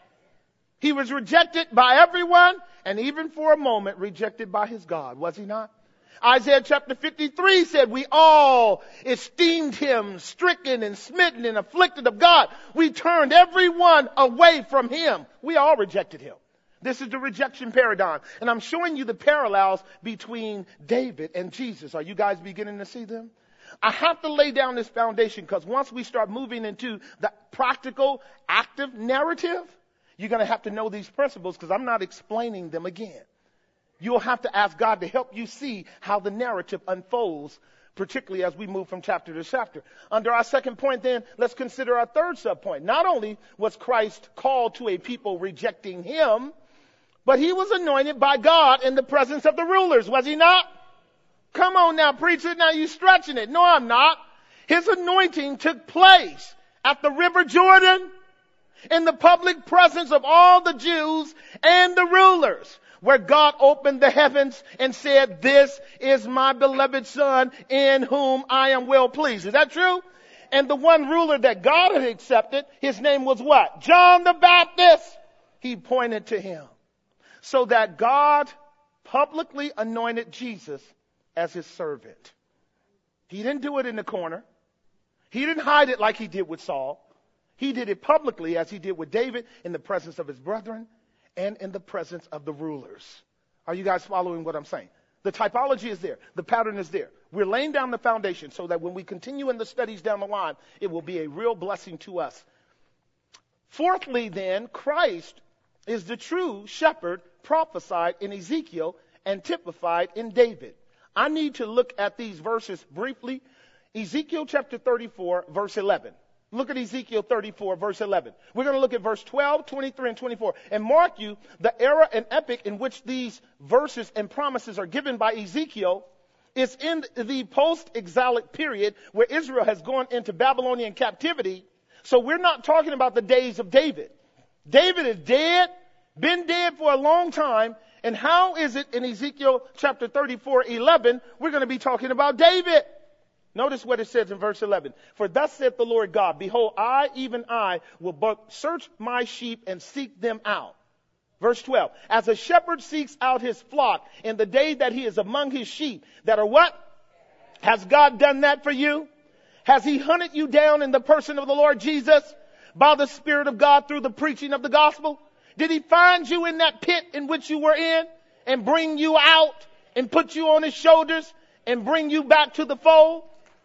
He was rejected by everyone, and even for a moment rejected by his God, was he not? Isaiah chapter 53 said, we all esteemed him stricken and smitten and afflicted of God. We turned everyone away from him. We all rejected him. This is the rejection paradigm. And I'm showing you the parallels between David and Jesus. Are you guys beginning to see them? I have to lay down this foundation because once we start moving into the practical, active narrative, you're going to have to know these principles because I'm not explaining them again. You'll have to ask God to help you see how the narrative unfolds, particularly as we move from chapter to chapter. Under our second point then, let's consider our third subpoint. Not only was Christ called to a people rejecting him, but he was anointed by God in the presence of the rulers, was he not? Come on now, preacher, now you stretching it. No, I'm not. His anointing took place at the River Jordan in the public presence of all the Jews and the rulers, where God opened the heavens and said, this is my beloved son in whom I am well pleased. Is that true? And the one ruler that God had accepted, his name was what? John the Baptist. He pointed to him. So that God publicly anointed Jesus as his servant. He didn't do it in the corner. He didn't hide it like he did with Saul. He did it publicly as he did with David in the presence of his brethren and in the presence of the rulers. Are you guys following what I'm saying? The typology is there. The pattern is there. We're laying down the foundation so that when we continue in the studies down the line, it will be a real blessing to us. Fourthly, then, Christ is the true shepherd prophesied in Ezekiel and typified in David. I need to look at these verses briefly. Ezekiel chapter 34, verse 11. Look at Ezekiel 34, verse 11. We're going to look at verse 12, 23, and 24. And mark you, the era and epoch in which these verses and promises are given by Ezekiel is in the post-exilic period where Israel has gone into Babylonian captivity. So we're not talking about the days of David. David is dead, been dead for a long time. And how is it in Ezekiel chapter 34, 11, we're going to be talking about David? Notice what it says in verse 11. For thus saith the Lord God, behold, I, even I, will both search my sheep and seek them out. Verse 12. As a shepherd seeks out his flock in the day that he is among his sheep that are what? Has God done that for you? Has he hunted you down in the person of the Lord Jesus by the Spirit of God through the preaching of the gospel? Did he find you in that pit in which you were in and bring you out and put you on his shoulders and bring you back to the fold?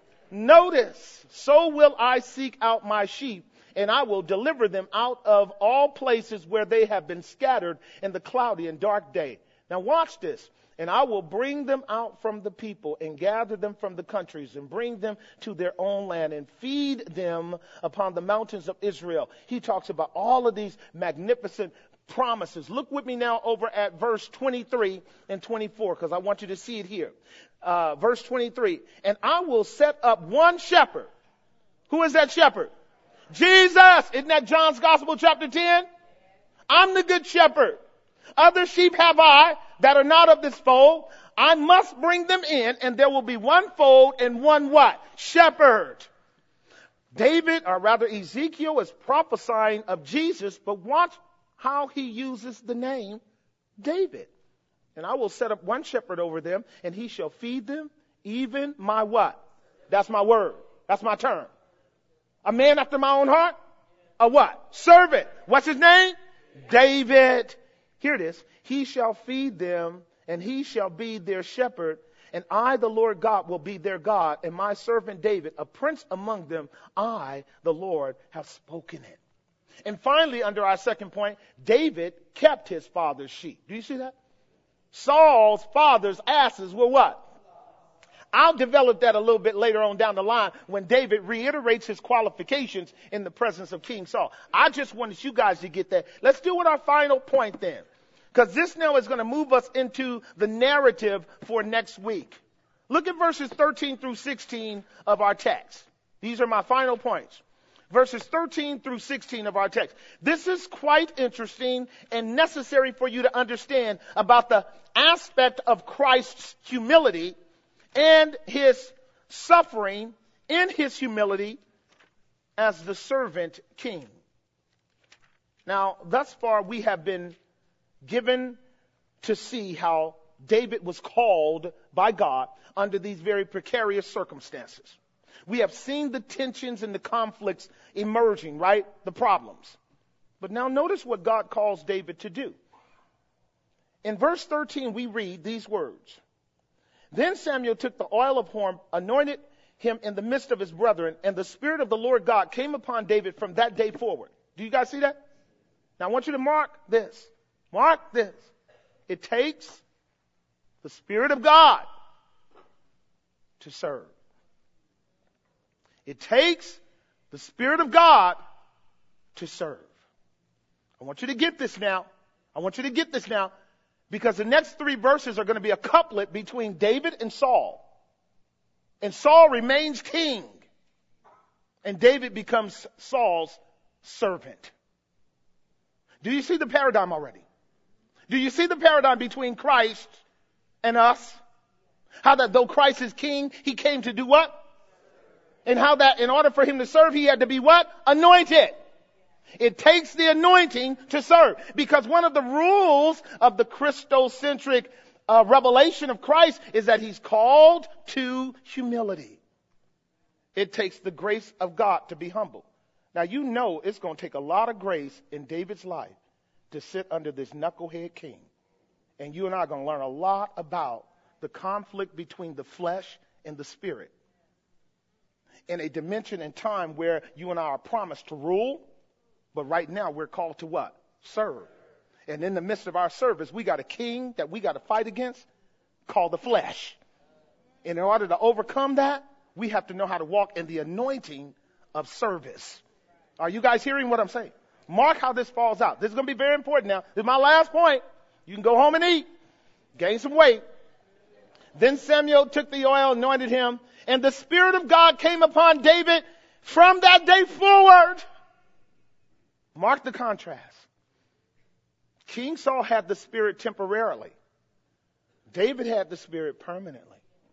Notice, so will I seek out my sheep, and I will deliver them out of all places where they have been scattered in the cloudy and dark day. Now watch this. And I will bring them out from the people and gather them from the countries and bring them to their own land and feed them upon the mountains of Israel. He talks about all of these magnificent promises. Look with me now over at verse 23 and 24 because I want you to see it here. Verse 23. And I will set up one shepherd. Who is that shepherd? Jesus. Isn't that John's Gospel chapter 10? I'm the good shepherd. Other sheep have I that are not of this fold. I must bring them in, and there will be one fold and one what? Shepherd. David, or rather Ezekiel, is prophesying of Jesus, but watch how he uses the name David. And I will set up one shepherd over them, and he shall feed them, even my what? That's my word. That's my term. A man after my own heart? A what? Servant. What's his name? David. Here it is. He shall feed them, and he shall be their shepherd, and I, the Lord God, will be their God, and my servant David, a prince among them, I, the Lord, have spoken it. And finally, under our second point, David kept his father's sheep. Do you see that? Saul's father's asses were what? I'll develop that a little bit later on down the line when David reiterates his qualifications in the presence of King Saul. I just wanted you guys to get that. Let's deal with our final point then, because this now is going to move us into the narrative for next week. Look at verses 13 through 16 of our text. These are my final points. Verses 13 through 16 of our text. This is quite interesting and necessary for you to understand about the aspect of Christ's humility and his suffering in his humility as the servant king. Now, thus far we have been given to see how David was called by God under these very precarious circumstances. We have seen the tensions and the conflicts emerging, right? The problems. But now notice what God calls David to do. In verse 13, we read these words. Then Samuel took the oil of Horn, anointed him in the midst of his brethren, and the Spirit of the Lord God came upon David from that day forward. Do you guys see that? Now I want you to mark this. Mark this. It takes the Spirit of God to serve. It takes the Spirit of God to serve. I want you to get this now. I want you to get this now, because the next 3 verses are going to be a couplet between David and Saul. And Saul remains king, and David becomes Saul's servant. Do you see the paradigm already? Do you see the paradigm between Christ and us? How that though Christ is king, he came to do what? And how that in order for him to serve, he had to be what? Anointed. It takes the anointing to serve. Because one of the rules of the Christocentric revelation of Christ is that he's called to humility. It takes the grace of God to be humble. Now you know it's going to take a lot of grace in David's life to sit under this knucklehead king. And you and I are going to learn a lot about the conflict between the flesh and the spirit. In a dimension and time where you and I are promised to rule, but right now we're called to what? Serve. And in the midst of our service, we got a king that we got to fight against called the flesh. And in order to overcome that, we have to know how to walk in the anointing of service. Are you guys hearing what I'm saying? Mark how this falls out. This is going to be very important now. This is my last point. You can go home and eat. Gain some weight. Then Samuel took the oil, anointed him, and the Spirit of God came upon David from that day forward. Mark the contrast. King Saul had the Spirit temporarily. David had the Spirit permanently.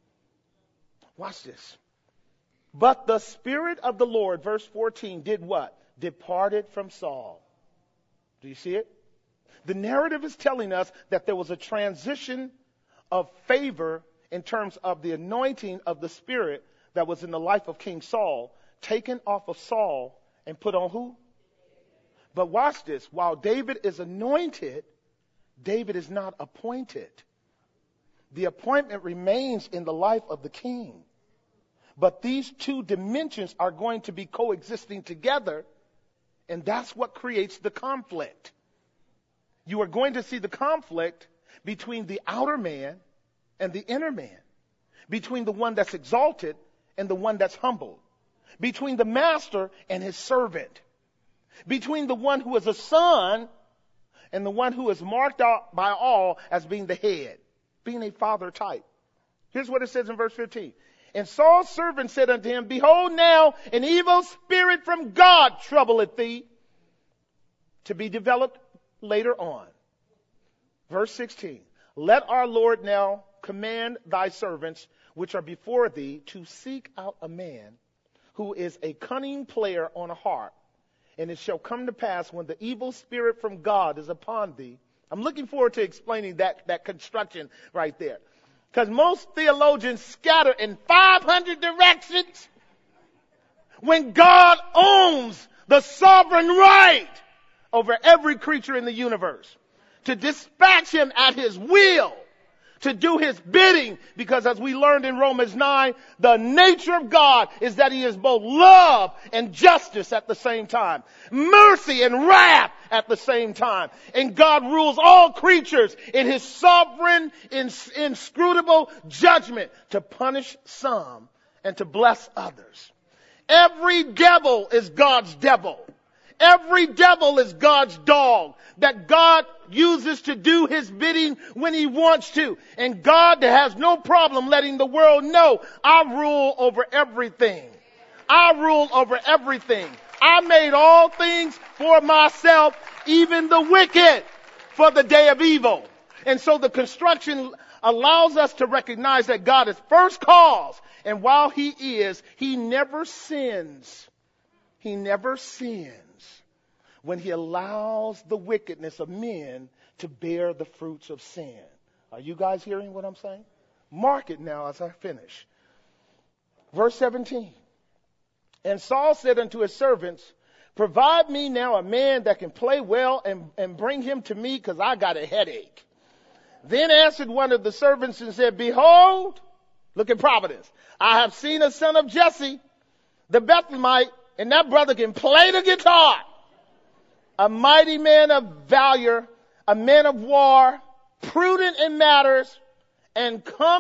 Watch this. But the Spirit of the Lord, verse 14, did what? Departed from Saul. Do you see it? The narrative is telling us that there was a transition of favor in terms of the anointing of the Spirit that was in the life of King Saul, taken off of Saul and put on who? But watch this. While David is anointed, David is not appointed. The appointment remains in the life of the king. But these two dimensions are going to be coexisting together, and that's what creates the conflict. You are going to see the conflict between the outer man and the inner man, between the one that's exalted and the one that's humbled, between the master and his servant, between the one who is a son and the one who is marked out by all as being the head, being a father type. Here's what it says in verse 15. And Saul's servant said unto him, Behold, now an evil spirit from God troubleth thee, to be developed later on. Verse 16. Let our Lord now command thy servants, which are before thee, to seek out a man who is a cunning player on a harp. And it shall come to pass when the evil spirit from God is upon thee. I'm looking forward to explaining that construction right there. Because most theologians scatter in 500 directions when God owns the sovereign right over every creature in the universe to dispatch him at his will to do his bidding, because as we learned in Romans 9, the nature of God is that he is both love and justice at the same time, mercy and wrath at the same time. And God rules all creatures in his sovereign, inscrutable judgment to punish some and to bless others. Every devil is God's devil. Every devil is God's dog that God uses to do his bidding when he wants to. And God has no problem letting the world know, I rule over everything. I rule over everything. I made all things for myself, even the wicked, for the day of evil. And so the construction allows us to recognize that God is first cause. And while he is, he never sins. He never sins when he allows the wickedness of men to bear the fruits of sin. Are you guys hearing what I'm saying? Mark it now as I finish. Verse 17. And Saul said unto his servants, provide me now a man that can play well and bring him to me, because I got a headache. Then answered one of the servants and said, behold, look at providence. I have seen a son of Jesse, the Bethlehemite, and that brother can play the guitar. A mighty man of valor, a man of war, prudent in matters, and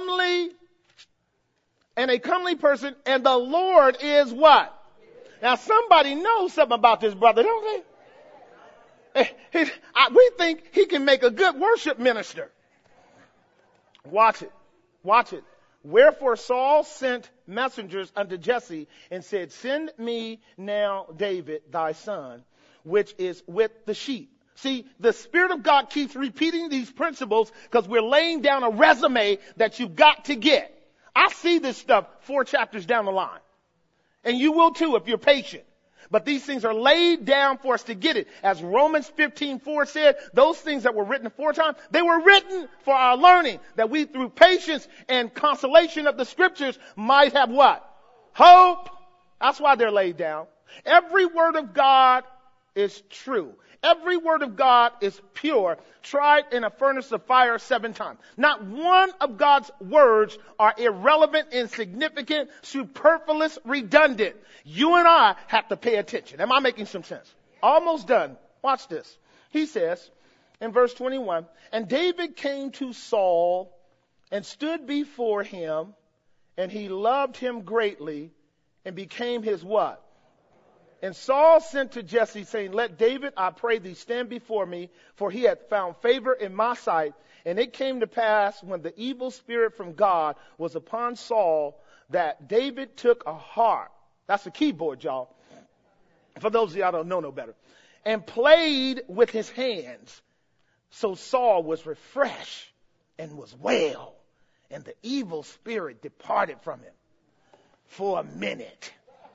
a comely person, and the Lord is what? Now somebody knows something about this brother, don't they? We think he can make a good worship minister. Watch it. Watch it. Wherefore Saul sent messengers unto Jesse and said, send me now David, thy son, which is with the sheep. See, the Spirit of God keeps repeating these principles because we're laying down a resume that you've got to get. I see this stuff 4 chapters down the line. And you will too if you're patient. But these things are laid down for us to get it. As Romans 15:4 said, those things that were written aforetime, they were written for our learning, that we through patience and consolation of the scriptures might have what? Hope. That's why they're laid down. Every word of God is true. Every word of God is pure, tried in a furnace of fire 7 times. Not one of God's words are irrelevant, insignificant, superfluous, redundant. You and I have to pay attention. Am I making some sense? Almost done. Watch this. He says in verse 21, and David came to Saul and stood before him, and he loved him greatly and became his what? And Saul sent to Jesse, saying, let David, I pray thee, stand before me, for he hath found favor in my sight. And it came to pass, when the evil spirit from God was upon Saul, that David took a harp. That's a keyboard, y'all. For those of y'all don't know no better. And played with his hands. So Saul was refreshed and was well. And the evil spirit departed from him for a minute.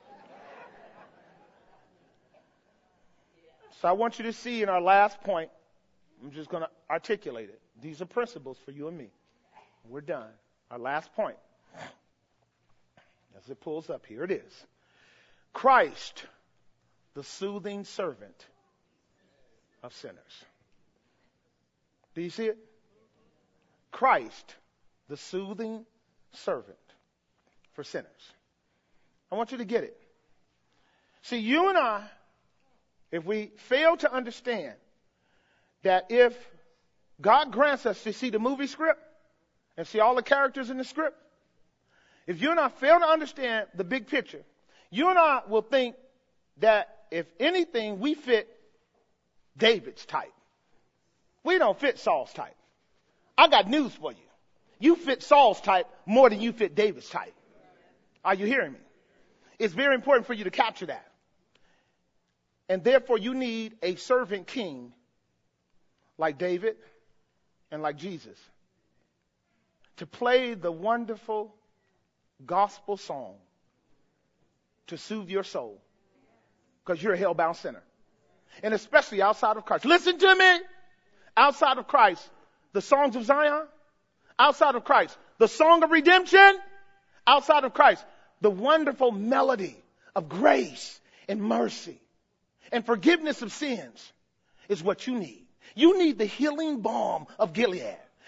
So I want you to see in our last point, I'm just going to articulate it. These are principles for you and me. We're done. Our last point. As it pulls up, here it is. Christ, the soothing servant of sinners. Do you see it? Christ, the soothing servant for sinners. I want you to get it. See, you and I, if we fail to understand that if God grants us to see the movie script and see all the characters in the script, if you and I fail to understand the big picture, you and I will think that if anything, we fit David's type. We don't fit Saul's type. I got news for you. You fit Saul's type more than you fit David's type. Are you hearing me? It's very important for you to capture that. And therefore, you need a servant king like David and like Jesus to play the wonderful gospel song to soothe your soul, because you're a hell-bound sinner. And especially outside of Christ. Listen to me. Outside of Christ, the songs of Zion. Outside of Christ, the song of redemption. Outside of Christ, the wonderful melody of grace and mercy and forgiveness of sins is what you need. You need the healing balm of Gilead.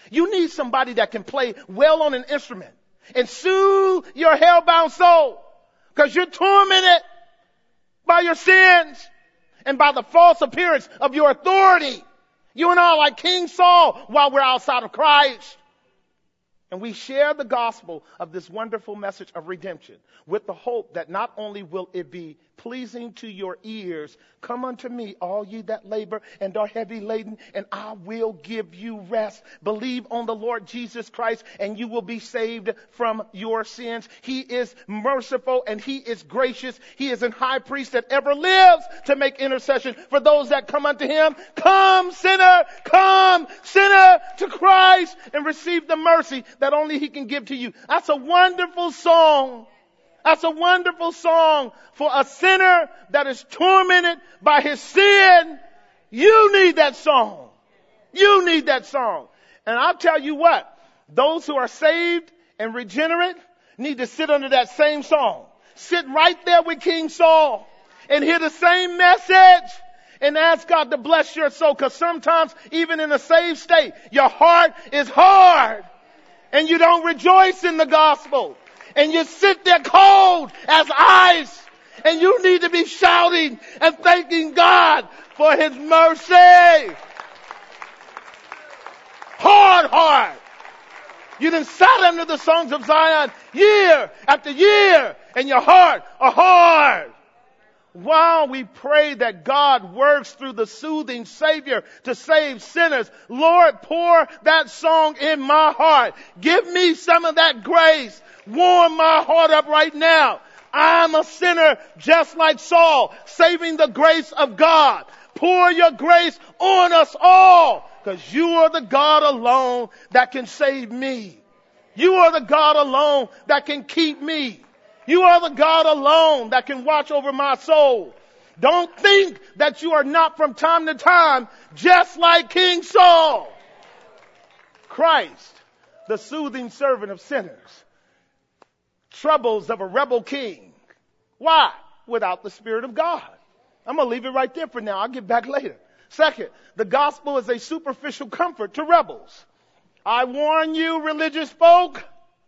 You need somebody that can play well on an instrument and soothe your hell-bound soul, because you're tormented by your sins and by the false appearance of your authority. You and I are like King Saul while we're outside of Christ. And we share the gospel of this wonderful message of redemption with the hope that not only will it be pleasing to your ears, come unto me, all ye that labor and are heavy laden, and I will give you rest. Believe on the Lord Jesus Christ, and you will be saved from your sins. He is merciful and he is gracious. He is an high priest that ever lives to make intercession for those that come unto him. Come, sinner to Christ and receive the mercy that only he can give to you. That's a wonderful song. That's a wonderful song for a sinner that is tormented by his sin. You need that song. You need that song. And I'll tell you what, those who are saved and regenerate need to sit under that same song. Sit right there with King Saul and hear the same message and ask God to bless your soul. Because sometimes, even in a saved state, your heart is hard and you don't rejoice in the gospel. And you sit there cold as ice. And you need to be shouting and thanking God for his mercy. Hard heart. You done sat under the songs of Zion year after year, and your heart are hard. While we pray that God works through the soothing Savior to save sinners, Lord, pour that song in my heart. Give me some of that grace. Warm my heart up right now. I'm a sinner just like Saul, saving the grace of God. Pour your grace on us all, because you are the God alone that can save me. You are the God alone that can keep me. You are the God alone that can watch over my soul. Don't think that you are not from time to time just like King Saul. Christ, the soothing servant of sinners. Troubles of a rebel king. Why? Without the Spirit of God. I'm going to leave it right there for now. I'll get back later. Second, the gospel is a superficial comfort to rebels. I warn you, religious folk,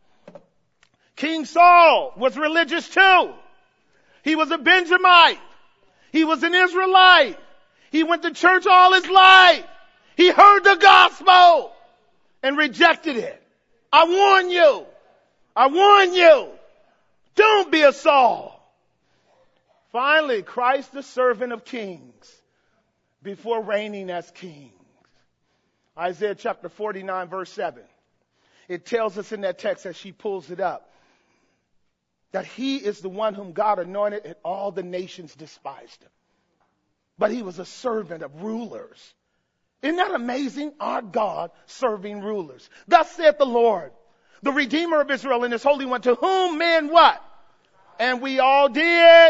King Saul was religious too. He was a Benjamite. He was an Israelite. He went to church all his life. He heard the gospel and rejected it. I warn you. I warn you. Don't be a Saul. Finally, Christ, the servant of kings, before reigning as kings. Isaiah chapter 49, verse 7. It tells us in that text as she pulls it up that he is the one whom God anointed and all the nations despised him. But he was a servant of rulers. Isn't that amazing? Our God serving rulers. Thus saith the Lord, the Redeemer of Israel and his Holy One, to whom men what? And we all did.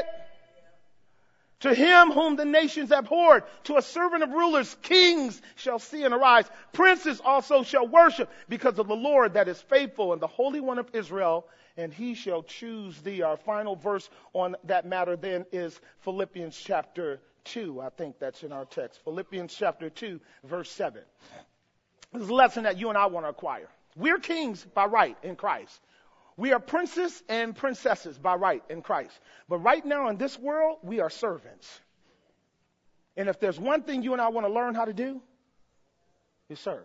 To him whom the nations abhorred, to a servant of rulers, kings shall see and arise. Princes also shall worship, because of the Lord that is faithful and the Holy One of Israel, and he shall choose thee. Our final verse on that matter then is Philippians chapter 2. I think that's in our text. Philippians chapter 2, verse 7. This is a lesson that you and I want to acquire. We're kings by right in Christ. We are princes and princesses by right in Christ. But right now in this world, we are servants. And if there's one thing you and I want to learn how to do, is serve.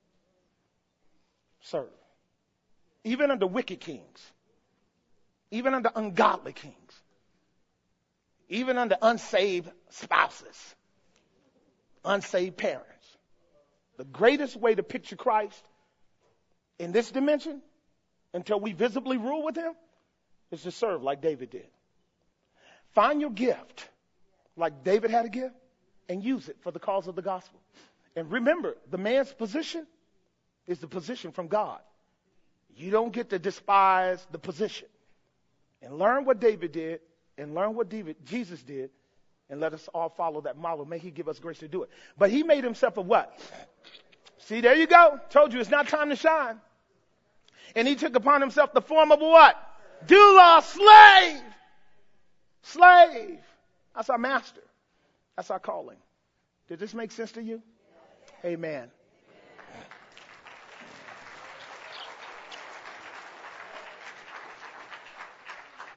Serve. Even under wicked kings. Even under ungodly kings. Even under unsaved spouses. Unsaved parents. The greatest way to picture Christ in this dimension, until we visibly rule with him, is to serve like David did. Find your gift like David had a gift and use it for the cause of the gospel. And remember, the man's position is the position from God. You don't get to despise the position. And learn what David did and learn what Jesus did, and let us all follow that model. May he give us grace to do it. But he made himself a what? See, there you go. Told you it's not time to shine. And he took upon himself the form of a what? Doulos, slave. Slave. That's our master. That's our calling. Did this make sense to you? Amen.